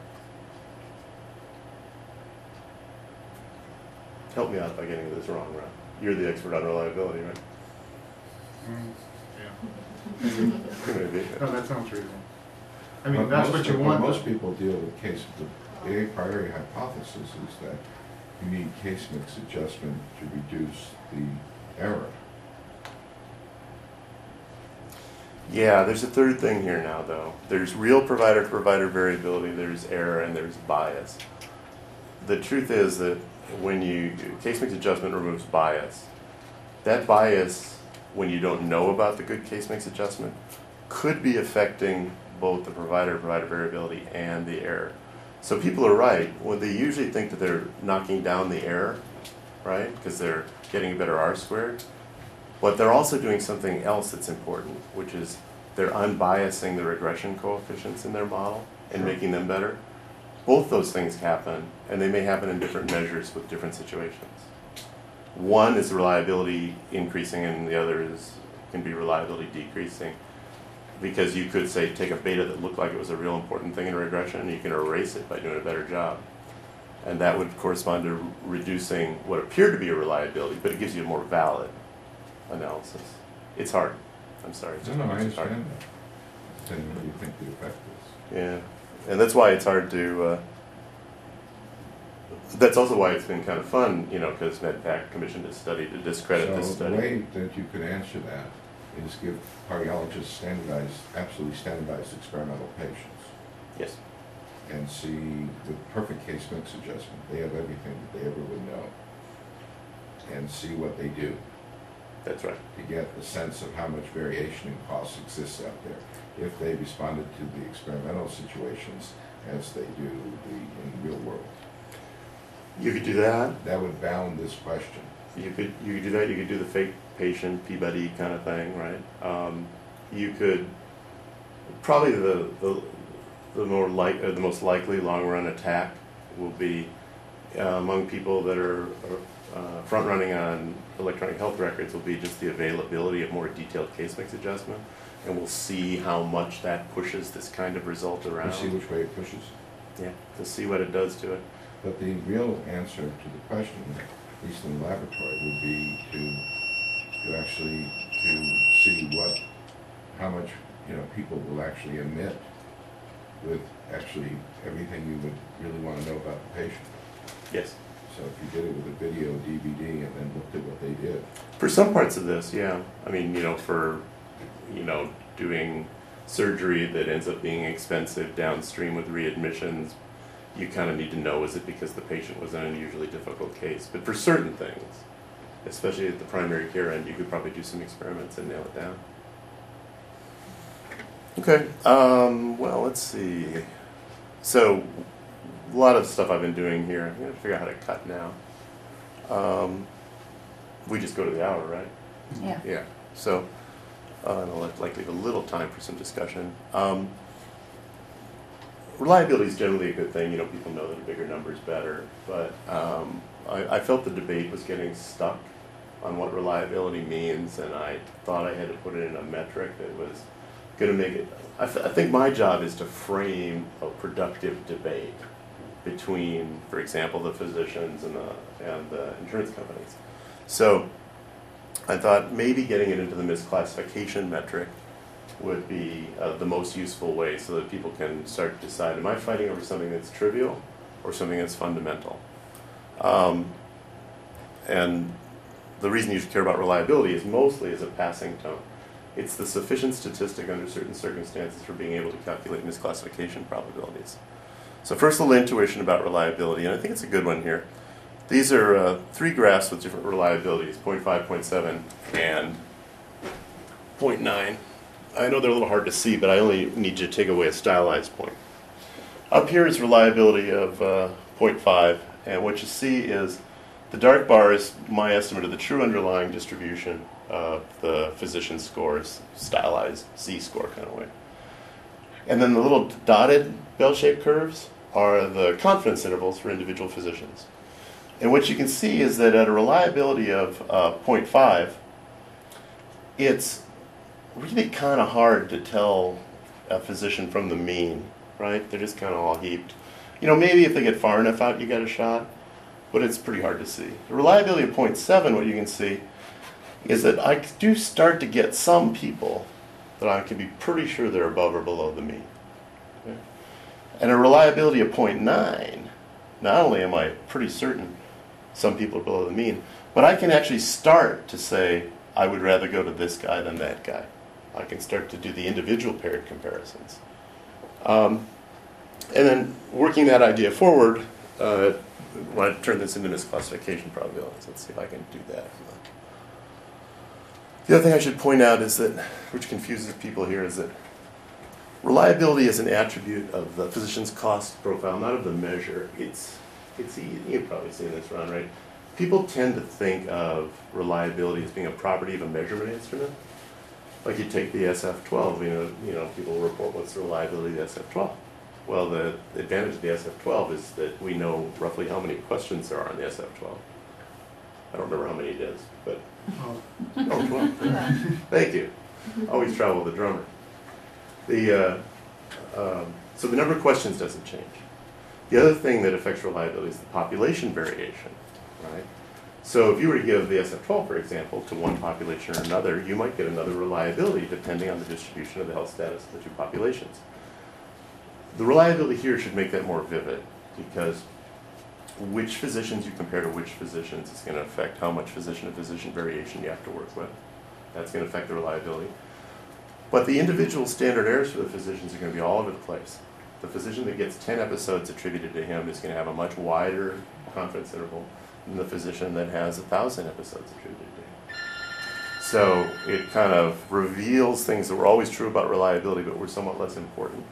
Help me out by getting this wrong, Ron. You're the expert on reliability, right? Mm, yeah. Maybe. No, that sounds reasonable. I mean, But that's most what you people- want. Most people deal with case, the a priori hypothesis is that you need case mix adjustment to reduce the error. Yeah, there's a third thing here now, though. There's real provider-to-provider variability, there's error, and there's bias. The truth is that when you, case mix adjustment removes bias. That bias, when you don't know about the good case mix adjustment, could be affecting both the provider-to-provider variability and the error. So people are right when they usually think that they're knocking down the error, right? Because they're getting a better R squared. But they're also doing something else that's important, which is they're unbiasing the regression coefficients in their model and Sure. making them better. Both those things happen, and they may happen in different measures with different situations. One is reliability increasing, and the other is can be reliability decreasing. Because you could say take a beta that looked like it was a real important thing in regression, and you can erase it by doing a better job. And that would correspond to reducing what appeared to be a reliability, but it gives you a more valid analysis. It's hard. I'm sorry. It's No, just- no, I it's hard. understand that. Then what do you think the effect is? Yeah, and that's why it's hard to. Uh, that's also why it's been kind of fun, you know, because MedPAC commissioned a study to discredit this So the study. way that you could answer that is give cardiologists standardized, absolutely standardized experimental patients Yes. and see with perfect case mix adjustment, they have everything that they ever would know, and see what they do That's right. to get a sense of how much variation in costs exists out there if they responded to the experimental situations as they do the, in the real world. You could do that. That would bound this question. You could you could do that. You could do the fake patient Peabody kind of thing, right? Um, you could probably the the, the more like uh, the most likely long run attack will be uh, among people that are uh, front running on electronic health records will be just the availability of more detailed case mix adjustment. and we'll see how much that pushes this kind of result We'll around. see which way it pushes. Yeah, to see what it does to it. But the real answer to the question, at least in the laboratory, would be to, to actually, to see what, how much, you know, people will actually emit with actually everything you would really want to know about the patient. Yes. So if you did it with a video D V D and then looked at what they did, For some parts of this, yeah. I mean, you know, for, you know, doing surgery that ends up being expensive downstream with readmissions, you kind of need to know, is it because the patient was an unusually difficult case? But for certain things, especially at the primary care end, you could probably do some experiments and nail it down. Okay, um, well, let's see. So, a lot of stuff I've been doing here. I'm going to figure out how to cut now. Um, we just go to the hour, right? Yeah. Yeah, so uh, and I'll let- like leave a little time for some discussion. Um, reliability is generally a good thing. You know, people know that a bigger number is better. But um, I, I felt the debate was getting stuck on what reliability means, and I thought I had to put it in a metric that was going to make it. I, th- I think my job is to frame a productive debate between, for example, the physicians and the and the insurance companies. So I thought maybe getting it into the misclassification metric would be uh, the most useful way, so that people can start to decide, am I fighting over something that's trivial or something that's fundamental? Um, and the reason you should care about reliability is mostly as a passing tone. It's the sufficient statistic under certain circumstances for being able to calculate misclassification probabilities. So first, a little intuition about reliability, and I think it's a good one here. These are uh, three graphs with different reliabilities, zero point five, zero point seven, and zero point nine. I know they're a little hard to see, but I only need you to take away a stylized point. Up here is reliability of uh, zero point five, and what you see is the dark bar is my estimate of the true underlying distribution of the physician scores, stylized Z-score kind of way. And then the little dotted bell-shaped curves are the confidence intervals for individual physicians. And what you can see is that at a reliability of uh, zero point five, it's really kind of hard to tell a physician from the mean, right? They're just kind of all heaped. You know, maybe if they get far enough out, you get a shot, but it's pretty hard to see. The reliability of zero point seven, what you can see is that I do start to get some people that I can be pretty sure they're above or below the mean. Okay? And a reliability of zero point nine, not only am I pretty certain some people are below the mean, but I can actually start to say, I would rather go to this guy than that guy. I can start to do the individual paired comparisons. Um, and then working that idea forward, uh, I want to turn this into misclassification probabilities. Let's see if I can do that. The other thing I should point out is that, which confuses people here, is that reliability is an attribute of the physician's cost profile, not of the measure. It's, it's you've probably seen this, Ron, right? People tend to think of reliability as being a property of a measurement instrument. Like you take the S F twelve, you know, you know, people report what's the reliability of the S F twelve. Well, the advantage of the S F twelve is that we know roughly how many questions there are in the S F twelve. I don't remember how many it is, but Oh, oh, twelve. Thank you. Always travel with the drummer. The uh, um, so the number of questions doesn't change. The other thing that affects reliability is the population variation, right? So if you were to give the S F twelve, for example, to one population or another, you might get another reliability depending on the distribution of the health status of the two populations. The reliability here should make that more vivid, because which physicians you compare to which physicians is going to affect how much physician-to-physician variation you have to work with. That's going to affect the reliability. But the individual standard errors for the physicians are going to be all over the place. The physician that gets ten episodes attributed to him is going to have a much wider confidence interval than the physician that has a thousand episodes attributed to him. So it kind of reveals things that were always true about reliability, but were somewhat less important.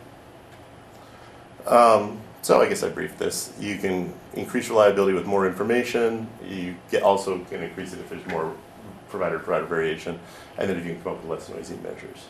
Um, so I guess I briefed this. You can increase reliability with more information. You get also can increase it if there's more provider-provider variation, and then if you can come up with less noisy measures.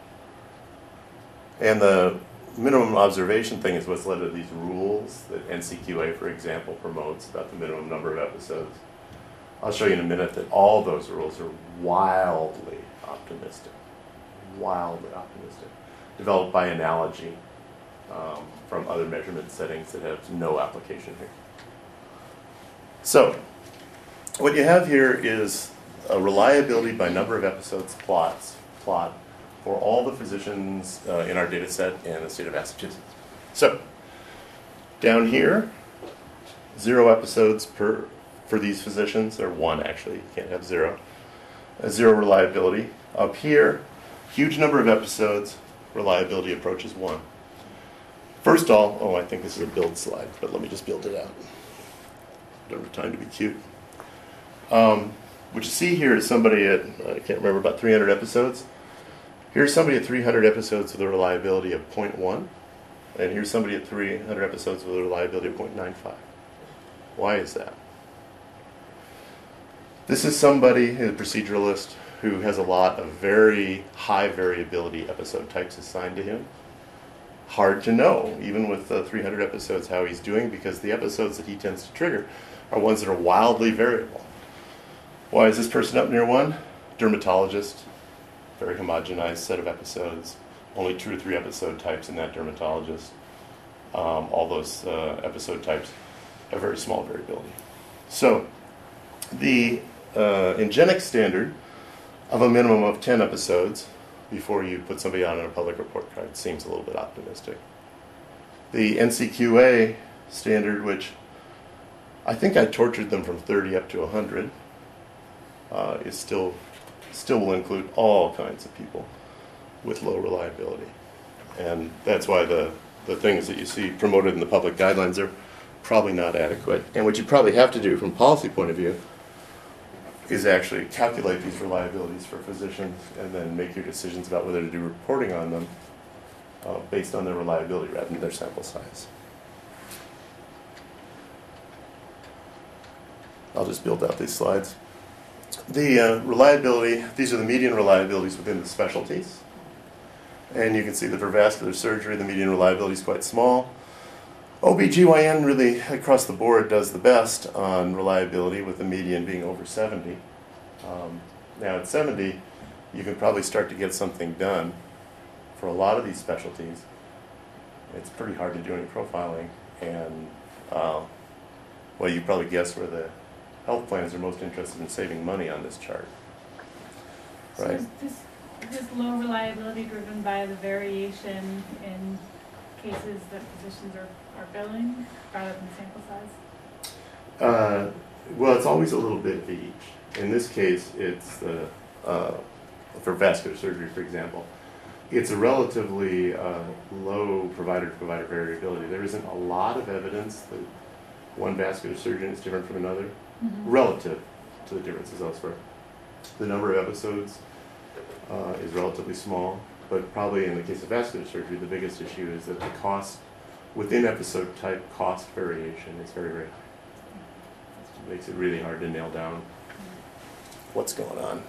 And the minimum observation thing is what's led to these rules that N C Q A, for example, promotes about the minimum number of episodes. I'll show you in a minute that all those rules are wildly optimistic. wildly optimistic. Developed by analogy um, from other measurement settings that have no application here. So, what you have here is a reliability by number of episodes plots plot for all the physicians uh, in our data set in the state of Massachusetts. So, down here, zero episodes per for these physicians, or one actually, you can't have zero. A zero reliability. Up here, huge number of episodes, reliability approaches one. First all, oh, I think this is a build slide, but let me just build it out. Don't have time to be cute. Um, what you see here is somebody at, I can't remember, about three hundred episodes. Here's somebody at three hundred episodes with a reliability of zero point one, and here's somebody at three hundred episodes with a reliability of zero point nine five. Why is that? This is somebody, a proceduralist, who has a lot of very high variability episode types assigned to him. Hard to know, even with uh, three hundred episodes, how he's doing, because the episodes that he tends to trigger are ones that are wildly variable. Why is this person up near one? Dermatologist, very homogenized set of episodes, only two or three episode types in that dermatologist. Um, all those uh, episode types have very small variability. So, the uh, Ingenix standard of a minimum of ten episodes before you put somebody on a public report card seems a little bit optimistic. The N C Q A standard, which I think I tortured them from thirty up to one hundred, uh, is still still will include all kinds of people with low reliability. And that's why the, the things that you see promoted in the public guidelines are probably not adequate. And what you probably have to do from a policy point of view is actually calculate these reliabilities for physicians and then make your decisions about whether to do reporting on them uh, based on their reliability rather than their sample size. I'll just build out these slides. The uh, reliability, these are the median reliabilities within the specialties. And you can see that for vascular surgery, the median reliability is quite small. O B G Y N really, across the board, does the best on reliability, with the median being over seventy. Um, now at seventy, you can probably start to get something done. For a lot of these specialties, it's pretty hard to do any profiling. And, uh, well, you probably guess where the health plans are most interested in saving money on this chart. So Right? is this, this low reliability driven by the variation in cases that physicians are, are billing rather than sample size? Uh, well, it's always a little bit of each. In this case, it's the, uh, for vascular surgery, for example, it's a relatively uh, low provider-to-provider variability. There isn't a lot of evidence that one vascular surgeon is different from another, Mm-hmm. relative to the differences elsewhere. The number of episodes uh, is relatively small, but probably in the case of vascular surgery, the biggest issue is that the cost within episode type cost variation is very, very high. It makes it really hard to nail down what's going on.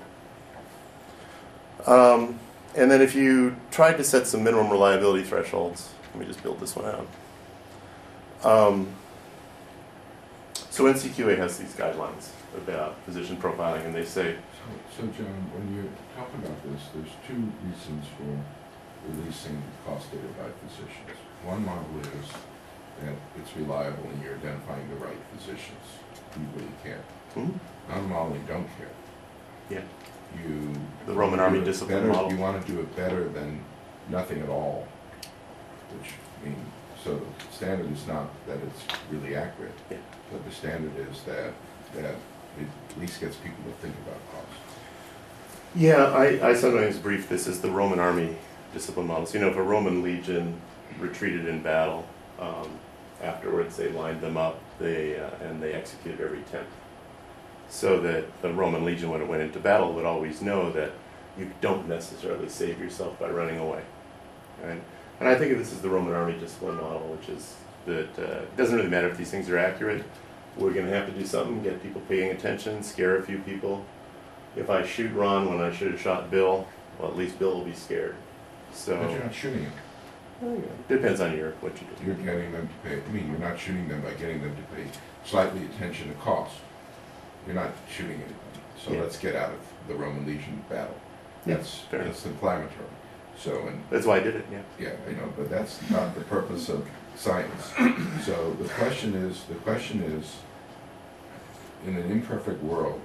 Um, and then if you tried to set some minimum reliability thresholds, let me just build this one out. Um, so N C Q A has these guidelines about physician profiling, and they say, So, so John, when you talk about this, there's two reasons for releasing cost data by physicians. One model is that it's reliable and you're identifying the right physicians. You really care. hmm? Another model, you don't care. Yeah. You The Roman do Army it discipline better- model. You want to do it better than nothing at all, which means, so the standard is not that it's really accurate, Yeah. but the standard is that, that it at least gets people to think about cost. Yeah, I, I sometimes brief this as the Roman Army discipline model. So, you know, if a Roman legion retreated in battle, um, afterwards they lined them up they, uh, and they executed every tenth. So that the Roman legion, when it went into battle, would always know that you don't necessarily save yourself by running away. Right? And I think of this as the Roman Army discipline model, which is that uh, it doesn't really matter if these things are accurate. We're going to have to do something, get people paying attention, scare a few people. If I shoot Ron when I should have shot Bill, well, at least Bill will be scared. So But you're not shooting them. well, yeah, depends on your what you do. You're getting them to pay, I mean, you're not shooting them by getting them to pay slightly attention to cost. You're not shooting anybody. So Yeah. let's get out of the Roman legion battle. That's, fair that's inflammatory. So, and That's why I did it, yeah. yeah, you know, but that's not the purpose of science. So the question is, the question is, in an imperfect world,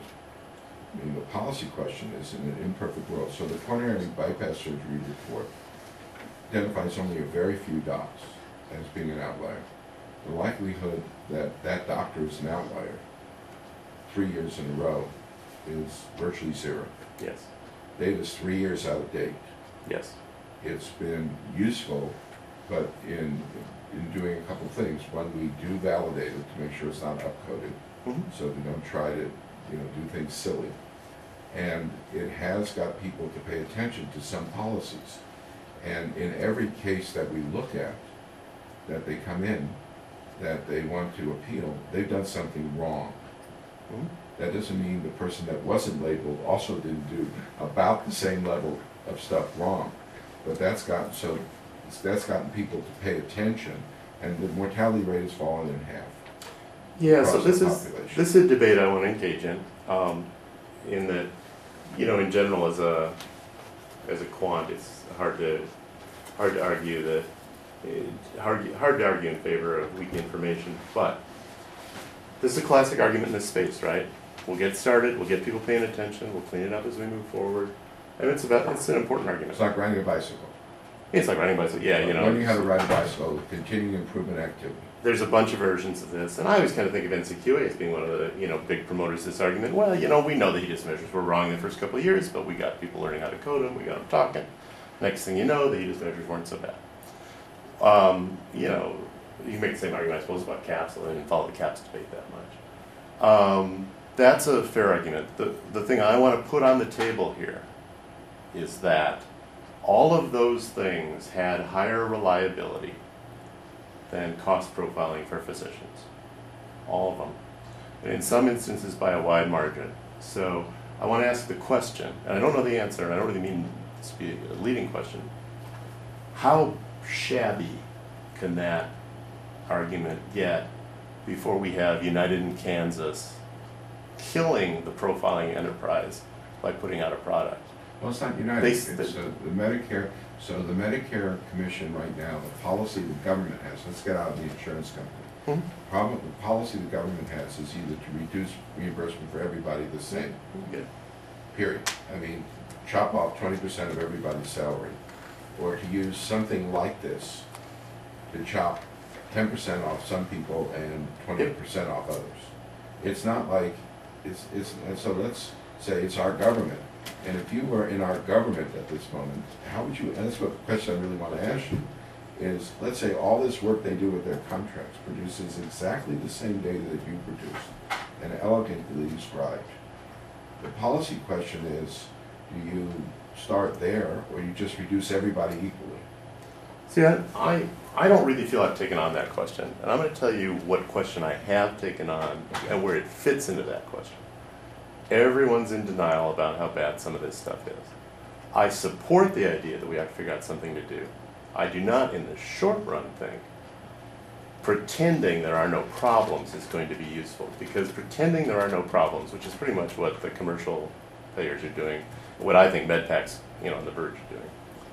I mean, the policy question is, in an imperfect world, so the coronary bypass surgery report identifies only a very few docs as being an outlier. The likelihood that that doctor is an outlier three years in a row is virtually zero. Yes, Data's three years out of date. yes. It's been useful, but in, in doing a couple of things. One, we do validate it to make sure it's not upcoded, Mhm. so we don't try to, you know, do things silly. And it has got people to pay attention to some policies. And in every case that we look at, that they come in, that they want to appeal, they've done something wrong. Mhm. That doesn't mean the person that wasn't labeled also didn't do about the same level of stuff wrong. But that's gotten, so, that's gotten people to pay attention, and the mortality rate has fallen in half. Yeah, so across the this is, population. this is a debate I want to engage in, um, in that, you know, in general, as a, as a quant, it's hard to, hard to argue that, it, hard, hard to argue in favor of weak information, but this is a classic argument in this space, right? We'll get started, we'll get people paying attention, we'll clean it up as we move forward, and it's about, it's an important argument. It's like riding a bicycle. It's like riding a bicycle, yeah, you know. Learning how to ride a bicycle, continuing improvement activity. There's a bunch of versions of this, and I always kind of think of N C Q A as being one of the, you know, big promoters of this argument. Well, you know, we know the HEDIS measures were wrong the first couple of years, but we got people learning how to code them, we got them talking. Next thing you know, the HEDIS measures weren't so bad. Um, you know, you can make the same argument, I suppose, about CAPS, I didn't follow the CAPS debate that much. Um, that's a fair argument. The, the thing I want to put on the table here is that all of those things had higher reliability than cost profiling for physicians. All of them. And in some instances by a wide margin. So I want to ask the question, and I don't know the answer, and I don't really mean this to be a leading question. How shabby can that argument get before we have United in Kansas killing the profiling enterprise by putting out a product? Well, it's not United, They- it's they- uh, the Medicare, so the Medicare Commission right now, the policy the government has, let's get out of the insurance company. Hmm? Problem, the policy the government has is either to reduce reimbursement for everybody the same, Good. period. I mean, chop off twenty percent of everybody's salary, or to use something like this to chop ten percent off some people and twenty percent off others. It's not like, it's, it's, and so let's say it's our government. And if you were in our government at this moment, how would you, and that's what the question I really want to ask you, is let's say all this work they do with their contracts produces exactly the same data that you produce and elegantly described. The policy question is, do you start there or you just reduce everybody equally? See, I, I, I don't really feel I've taken on that question. And I'm going to tell you what question I have taken on and where it fits into that question. Everyone's in denial about how bad some of this stuff is. I support the idea that we have to figure out something to do. I do not, in the short run, think pretending there are no problems is going to be useful, because pretending there are no problems, which is pretty much what the commercial players are doing, what I think MedPAC's, you know, on the verge of doing,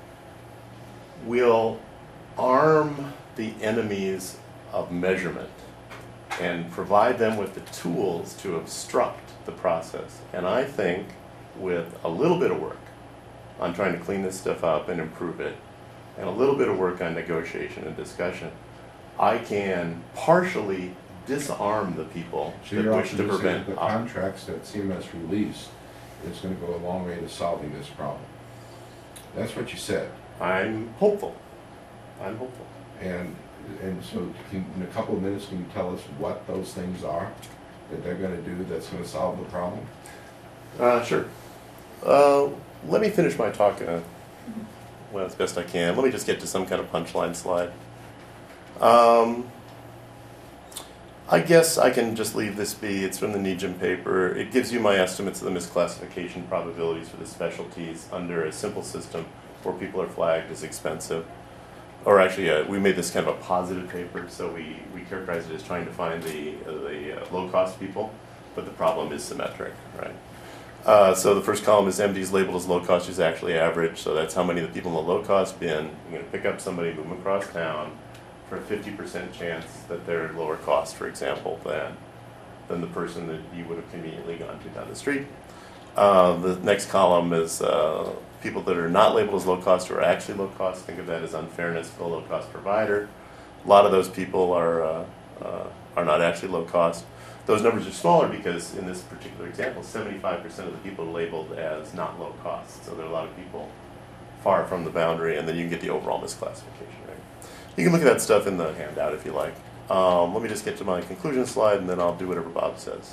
will arm the enemies of measurement and provide them with the tools to obstruct the process. And I think with a little bit of work on trying to clean this stuff up and improve it, and a little bit of work on negotiation and discussion, I can partially disarm the people So that you're wish also to saying that prevent. the op- contracts that C M S released is going to go a long way to solving this problem. That's what you said. I'm hopeful. I'm hopeful. And, and so can, in a couple of minutes, can you tell us what those things are that they're going to do that's going to solve the problem? Uh, sure. Uh, let me finish my talk uh, well, as best I can. Let me just get to some kind of punchline slide. Um, I guess I can just leave this be. It's from the NEJM paper. It gives you my estimates of the misclassification probabilities for the specialties under a simple system where people are flagged as expensive. Or actually, uh, we made this kind of a positive paper, so we, we characterized it as trying to find the, uh, the uh, low-cost people, but the problem is symmetric, right? Uh, so the first column is M Ds labeled as low cost is actually average. So that's how many of the people in the low cost bin. I'm going to pick up somebody, move them across town for a fifty percent chance that they're lower cost, for example, than, than the person that you would have conveniently gone to down the street. Uh, the next column is uh, people that are not labeled as low cost or are actually low cost. Think of that as unfairness for a low cost provider. A lot of those people are, uh, uh, are not actually low cost. Those numbers are smaller because in this particular example, seventy-five percent of the people are labeled as not low cost. So there are a lot of people far from the boundary, and then you can get the overall misclassification, right? You can look at that stuff in the handout if you like. Um, let me just get to my conclusion slide, and then I'll do whatever Bob says.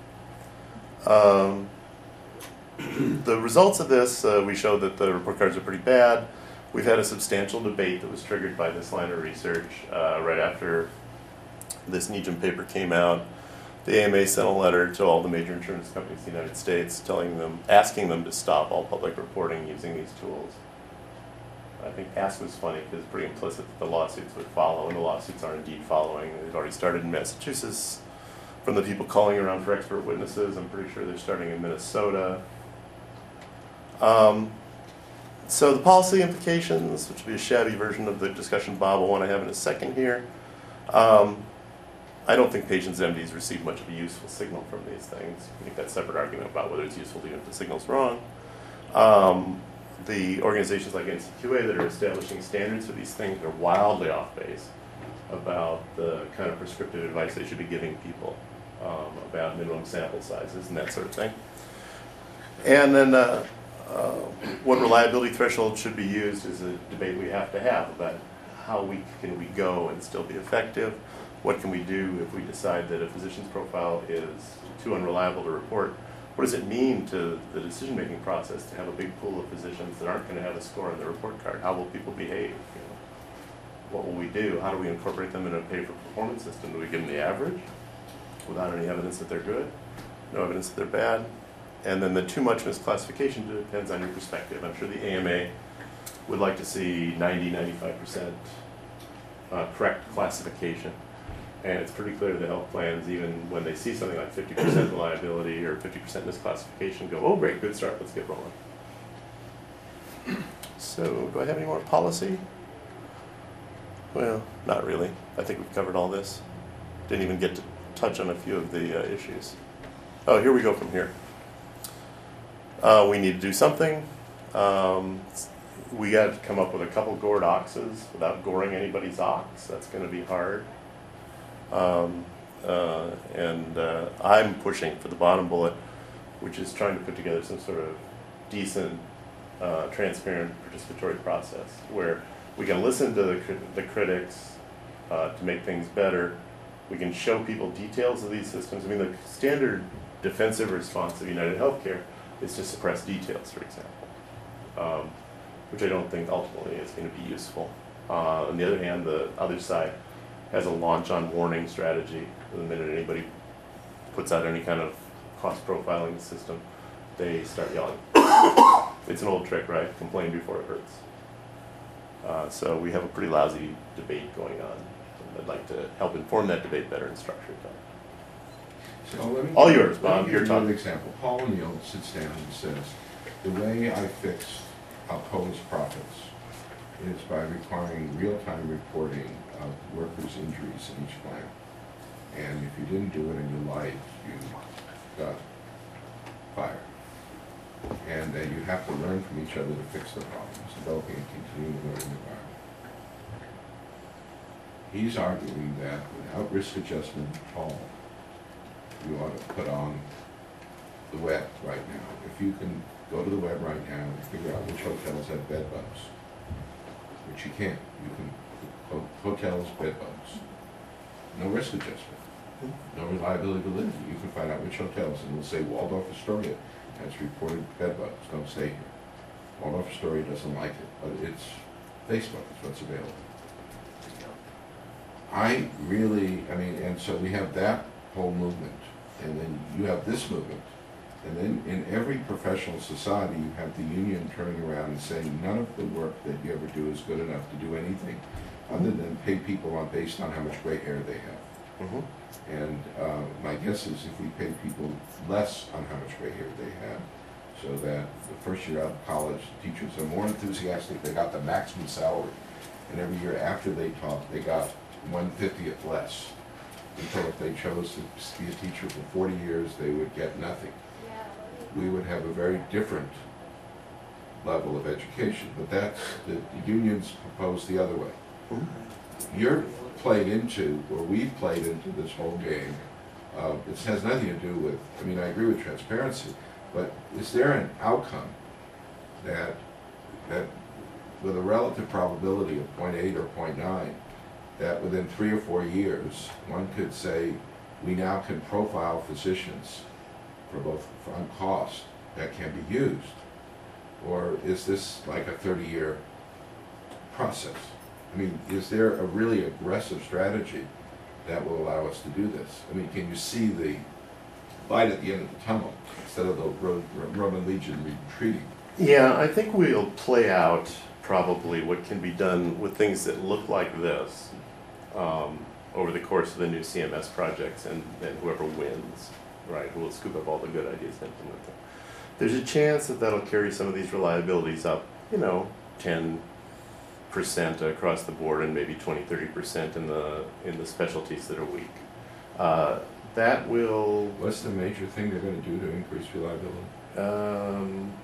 Um, the results of this, uh, we showed that the report cards are pretty bad. We've had a substantial debate that was triggered by this line of research uh, right after this NEJM paper came out. The A M A sent a letter to all the major insurance companies in the United States telling them, asking them to stop all public reporting using these tools. I think ask was funny because it's pretty implicit that the lawsuits would follow, and the lawsuits are indeed following. They've already started in Massachusetts from the people calling around for expert witnesses. I'm pretty sure they're starting in Minnesota. Um, so the policy implications, which will be a shabby version of the discussion Bob will want to have in a second here. Um, I don't think patients' M Ds receive much of a useful signal from these things. I think that's a separate argument about whether it's useful even if the signal's wrong. Um, the organizations like N C Q A that are establishing standards for these things are wildly off base about the kind of prescriptive advice they should be giving people um, about minimum sample sizes and that sort of thing. And then uh, uh, what reliability threshold should be used is a debate we have to have about how weak can we go and still be effective. What can we do if we decide that a physician's profile is too unreliable to report? What does it mean to the decision-making process to have a big pool of physicians that aren't going to have a score on the report card? How will people behave? You know, what will we do? How do we incorporate them in a pay-for-performance system? Do we give them the average without any evidence that they're good? No evidence that they're bad? And then the too much misclassification depends on your perspective. I'm sure the A M A would like to see ninety, ninety-five percent uh, correct classification. And it's pretty clear to the health plans, even when they see something like fifty percent reliability or fifty percent misclassification, go, oh great, good start, let's get rolling. So, do I have any more policy? Well, not really. I think we've covered all this. Didn't even get to touch on a few of the uh, issues. Oh, here we go from here. Uh, we need to do something. Um, we got to come up with a couple gored oxes without goring anybody's ox. That's going to be hard. Um, uh, and uh, I'm pushing for the bottom bullet, which is trying to put together some sort of decent, uh, transparent, participatory process where we can listen to the, the critics uh, to make things better. We can show people details of these systems. I mean, the standard defensive response of United Healthcare is to suppress details, for example, um, which I don't think ultimately is going to be useful. Uh, on the other hand, the other side has a launch on warning strategy. The minute anybody puts out any kind of cost profiling system, they start yelling. It's an old trick, right? Complain before it hurts. Uh, so we have a pretty lousy debate going on. And I'd like to help inform that debate better and structure it. So let me, All yours, let Bob. me Your give you an talk. example. Paul O'Neill sits down and says, the way I fix Alcoa's profits is by requiring real-time reporting of workers' injuries in each plant. And if you didn't do it in your life, you got fired. And uh, you have to learn from each other to fix the problems, developing a continuing learning environment. He's arguing that without risk adjustment, Paul, you ought to put on the web right now. If you can go to the web right now and figure out which hotels have bed bugs, which you can't. You can, ho hotels, bed bugs. No risk adjustment. No reliability validity. You can find out which hotels, and we'll say Waldorf Astoria has reported bed bugs. Don't stay here. Waldorf Astoria doesn't like it, but it's Facebook. It's what's available. I really, I mean, and so we have that whole movement, and then you have this movement, and then in every professional society you have the union turning around and saying none of the work that you ever do is good enough to do anything other than pay people on based on how much gray hair they have. Mhm. And uh, my guess is if we pay people less on how much gray hair they have, so that the first year out of college, teachers are more enthusiastic, they got the maximum salary. And every year after they taught, they got one fiftieth less. Until if they chose to be a teacher for forty years, they would get nothing. We would have a very different level of education, but that's, the the unions propose the other way. You're played into, or we've played into this whole game. Uh, it has nothing to do with, I mean, I agree with transparency, but is there an outcome that, that with a relative probability of point eight or point nine, that within three or four years, one could say, we now can profile physicians for both, for on cost that can be used? Or is this like a thirty-year process? I mean, is there a really aggressive strategy that will allow us to do this? I mean, can you see the light at the end of the tunnel instead of the Ro- Roman legion retreating? Yeah, I think we'll play out probably what can be done with things that look like this um, over the course of the new C M S projects, and then whoever wins, right, who will scoop up all the good ideas and implement them. There's a chance that that'll carry some of these reliabilities up, you know, ten percent across the board, and maybe twenty, thirty percent in the in the specialties that are weak. Uh, that will What's the major thing they're going to do to increase reliability? um,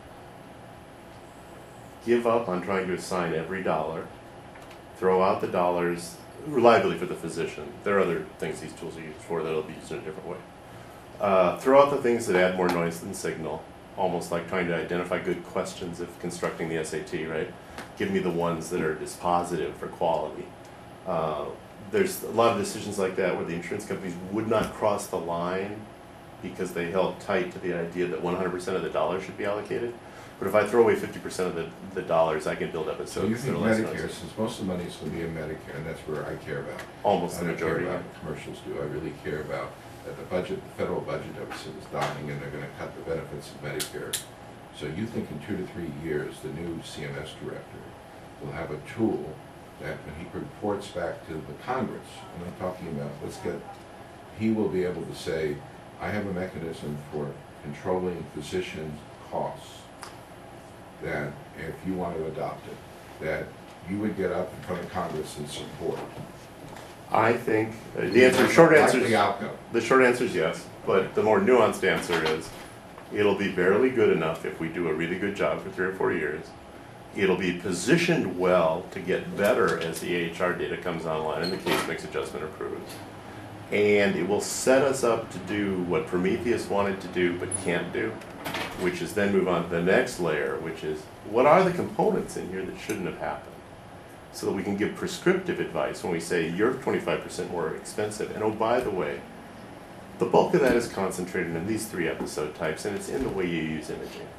give up on trying to assign every dollar, throw out the dollars, reliability for the physician. There are other things these tools are used for that'll be used in a different way. Uh, throw out the things that add more noise than signal, almost like trying to identify good questions if constructing the S A T, right? Give me the ones that are dispositive for quality. Uh, there's a lot of decisions like that where the insurance companies would not cross the line because they held tight to the idea that one hundred percent of the dollars should be allocated. But if I throw away fifty percent of the, the dollars, I can build up a So you system think that are less Medicare, noisy. since most of the money is going to be in Medicare, and that's where I care about. Almost I the don't care majority. about what commercials do. I really care about that the budget, the federal budget deficit is dying, and they're going to cut the benefits of Medicare. So you think in two to three years, the new C M S director will have a tool that when he reports back to the Congress, and I'm talking about, let's get, he will be able to say, I have a mechanism for controlling physician costs, that if you want to adopt it, that you would get up in front of Congress and support. I think uh, the answer, short answer, Likely is, outcome. the short answer is yes, but the more nuanced answer is, it'll be barely good enough if we do a really good job for three or four years. It'll be positioned well to get better as the A H R data comes online and the case mix adjustment improves. And it will set us up to do what Prometheus wanted to do but can't do, which is then move on to the next layer, which is what are the components in here that shouldn't have happened? So that we can give prescriptive advice when we say you're twenty-five percent more expensive. And oh, by the way, the bulk of that is concentrated in these three episode types, and it's in the way you use imaging.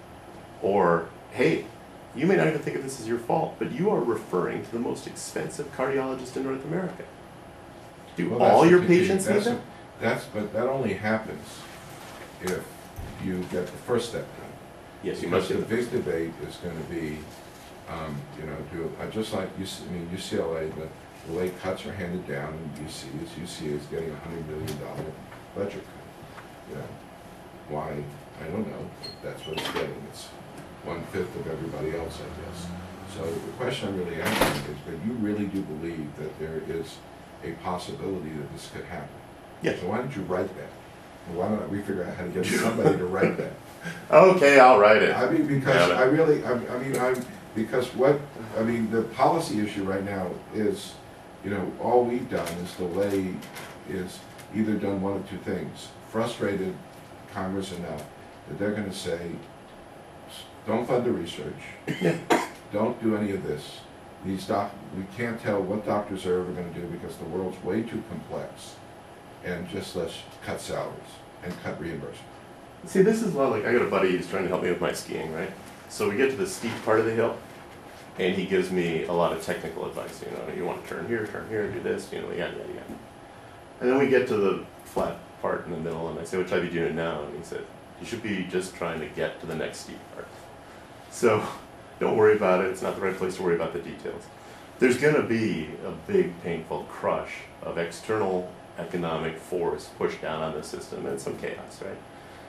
Or, hey, you may not even think of this as your fault, but you are referring to the most expensive cardiologist in North America. Do Well, that's all a your continu- patients need that's a- them? That's, but that only happens if you get the first step done. Yes, you Because must the do. big debate is gonna be, um, you know, do, uh, just like, U C, I mean, U C L A, the, the way cuts are handed down in U C is U C A is getting a hundred million dollar budget cut. You know, why, I don't know, but that's what it's getting, it's one-fifth of everybody else, I guess. So the question I'm really asking is, that you really do believe that there is a possibility that this could happen? Yes. So why don't you write that? Well, why don't we figure out how to get somebody to write that? Okay, I'll write it. I mean, because Got it. I really, I, I mean, I'm, because what, I mean, the policy issue right now is, you know, all we've done is delay, is either done one of two things. Frustrated Congress enough that they're gonna say, don't fund the research, don't do any of this. These doc, we can't tell what doctors are ever gonna do because the world's way too complex. And just let's cut salaries and cut reimbursement. See, this is a lot like, I got a buddy who's trying to help me with my skiing, right? So we get to the steep part of the hill, and he gives me a lot of technical advice, you know, you want to turn here, turn here, do this, you know, yada, yada, yada. And then we get to the flat part in the middle, and I say, what should I be doing now? And he said, you should be just trying to get to the next steep part. So don't worry about it, it's not the right place to worry about the details. There's gonna be a big, painful crush of external economic force push down on the system and some chaos, right?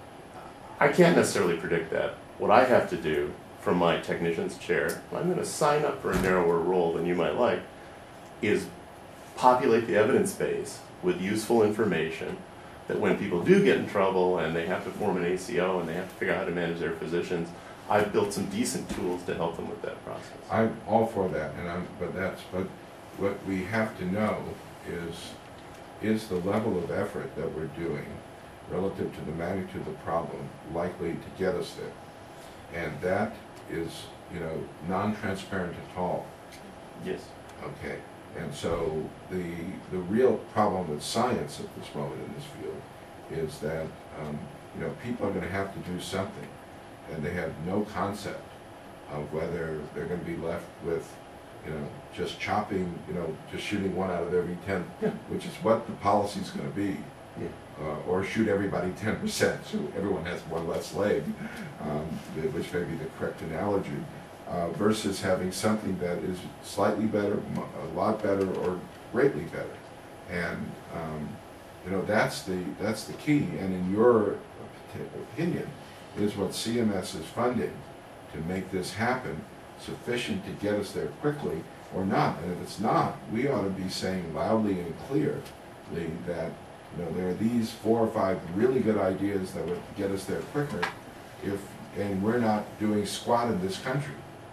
I can't necessarily predict that. What I have to do from my technician's chair, I'm going to sign up for a narrower role than you might like, is populate the evidence base with useful information that when people do get in trouble and they have to form an A C O and they have to figure out how to manage their physicians, I've built some decent tools to help them with that process. I'm all for that, and I'm, but that's, but what we have to know is, is the level of effort that we're doing relative to the magnitude of the problem likely to get us there? And that is, you know, non-transparent at all. Yes. Okay, and so the, the real problem with science at this moment in this field is that, um, you know, people are gonna have to do something, and they have no concept of whether they're gonna be left with, you know, just chopping, you know, just shooting one out of every ten, Yeah. which is what the policy's gonna be. Yeah. Uh, or shoot everybody ten percent, so everyone has one less leg, um, which may be the correct analogy. Uh, versus having something that is slightly better, mo- a lot better, or greatly better. And, um, you know, that's the, that's the key. And in your opinion, is what C M S is funding to make this happen sufficient to get us there quickly or not? And if it's not, we ought to be saying loudly and clearly that, you know, there are these four or five really good ideas that would get us there quicker if, and we're not doing squat in this country.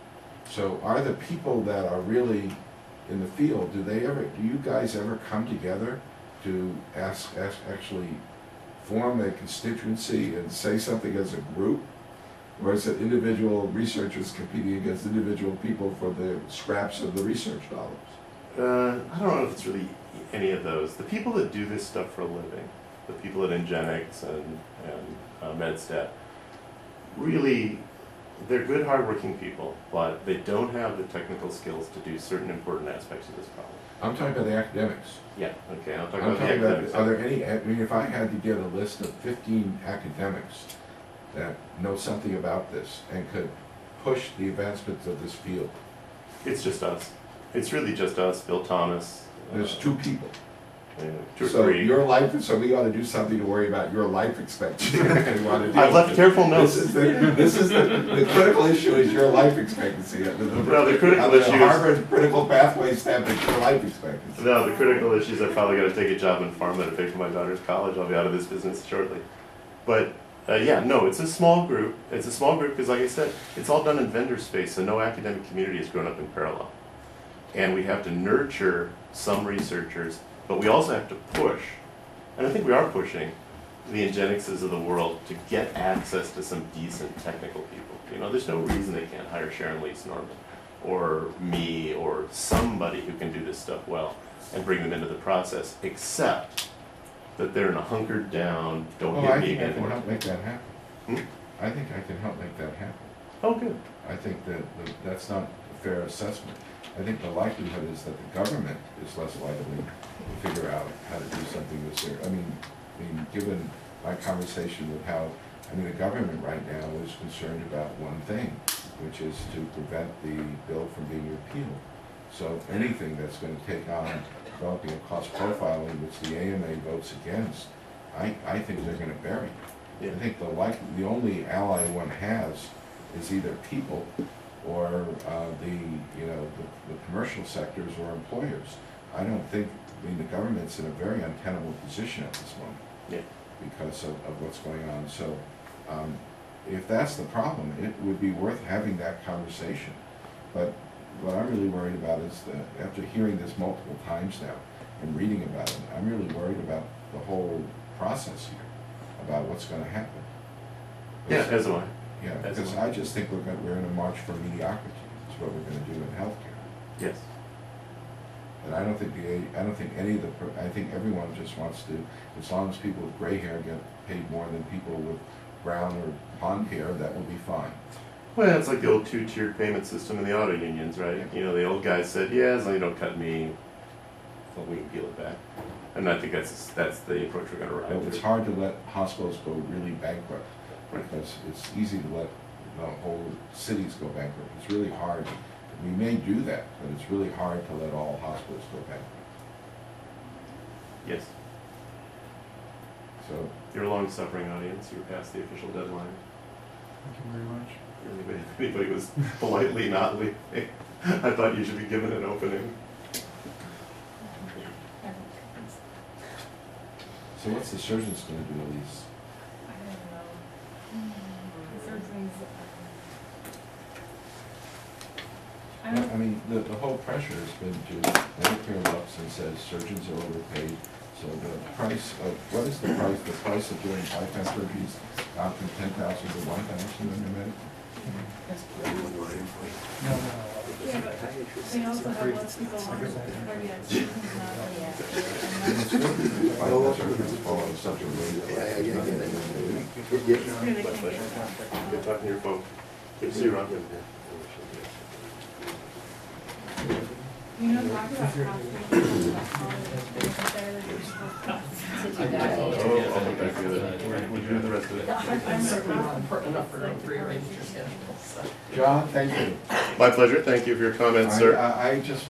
So are the people that are really in the field, do they ever, do you guys ever come together to ask, ask actually form a constituency and say something as a group? Or is it individual researchers competing against individual people for the scraps of the research dollars? Uh, I don't know if it's really any of those. The people that do this stuff for a living, the people at Ingenix and, and uh, MedStat, really, they're good, hardworking people, but they don't have the technical skills to do certain important aspects of this problem. I'm talking about the academics. Yeah, okay, I'll talk I'm about the talking about, academics. are there any, I mean, if I had to get a list of fifteen academics that know something about this and could push the advancements of this field, It's just us. It's really just us, Bill Thomas. there's uh, two people. uh, Two or So three. your life, so we ought to do something to worry about your life expectancy. We ought to deal I've left with it. careful notes. This is the, this is the, the critical issue is your life expectancy. The, the, No, the critical the issue is- Harvard critical pathway stamp is your life expectancy. No, the critical issue is I probably got to take a job in pharma to pay for my daughter's college. I'll be out of this business shortly. But uh, yeah, no, it's a small group. It's a small group because, like I said, it's all done in vendor space, so no academic community has grown up in parallel. And we have to nurture some researchers, but we also have to push, and I think we are pushing, the Ingenixes of the world to get access to some decent technical people. You know, there's no reason they can't hire Sharon Lease Norman, or me, or somebody who can do this stuff well, and bring them into the process, except that they're in a hunkered down, don't Well, hit I me think I again. can work. help make that happen. Hmm? I think I can help make that happen. Oh, good. I think that, that that's not a fair assessment. I think the likelihood is that the government is less likely to figure out how to do something this year. I mean, I mean, given my conversation with how, I mean, the government right now is concerned about one thing, which is to prevent the bill from being repealed. So anything that's going to take on developing a cost profiling, which the A M A votes against, I, I think they're going to bury. Yeah. I think the like, the only ally one has is either people or uh, the, you know, the, the commercial sectors or employers. I don't think, I mean, the government's in a very untenable position at this moment. Yeah. Because of, of what's going on. So um, if that's the problem, it would be worth having that conversation. But what I'm really worried about is that after hearing this multiple times now and reading about it, I'm really worried about the whole process here, about what's going to happen. Yeah, as am I. Yeah, As because am I. I just think we're going, we're in a march for mediocrity. Is what we're going to do in healthcare. Yes. And I don't think the I don't think any of the pro- I think everyone just wants to, as long as people with gray hair get paid more than people with brown or blonde hair, that will be fine. Well, it's like the old two-tiered payment system in the auto unions, right? You know, the old guys said, yeah, as long as you don't cut me, well, we can peel it back. And I think that's that's the approach we're going to But ride. it's hard to let hospitals go really bankrupt, because it's easy to let the whole cities go bankrupt. It's really hard. We may do that, but it's really hard to let all hospitals go bankrupt. Yes. So, You're a long-suffering audience, you're past the official deadline. Thank you very much. Anybody, if anybody was politely not leaving, I thought you should be given an opening. so what's the surgeons gonna do, Elise? I don't know. The surgeons, I I don't, mean, the, the whole pressure has been to, Medicare looks and says surgeons are overpaid. So the price of, what is the price, the price of doing bypass surgeries gone from ten thousand to one thousand under Medicare? No, no, yeah, but they also have less people on cardiac surgeons now. And it's good because bypass surgeries fall on such a rate. Yeah, yeah, yeah, yeah. It's really My can't pleasure. get that. Good talking to your phone. Good to see you, Ron. You know, talk about hospitals, about holidays, they're better than Oh, I'll look back to that. Would you do the rest of it? I'm surprised. enough for them, rearrange your schedule, so. John, thank you. My pleasure, thank you for your comments, I, sir. I, I just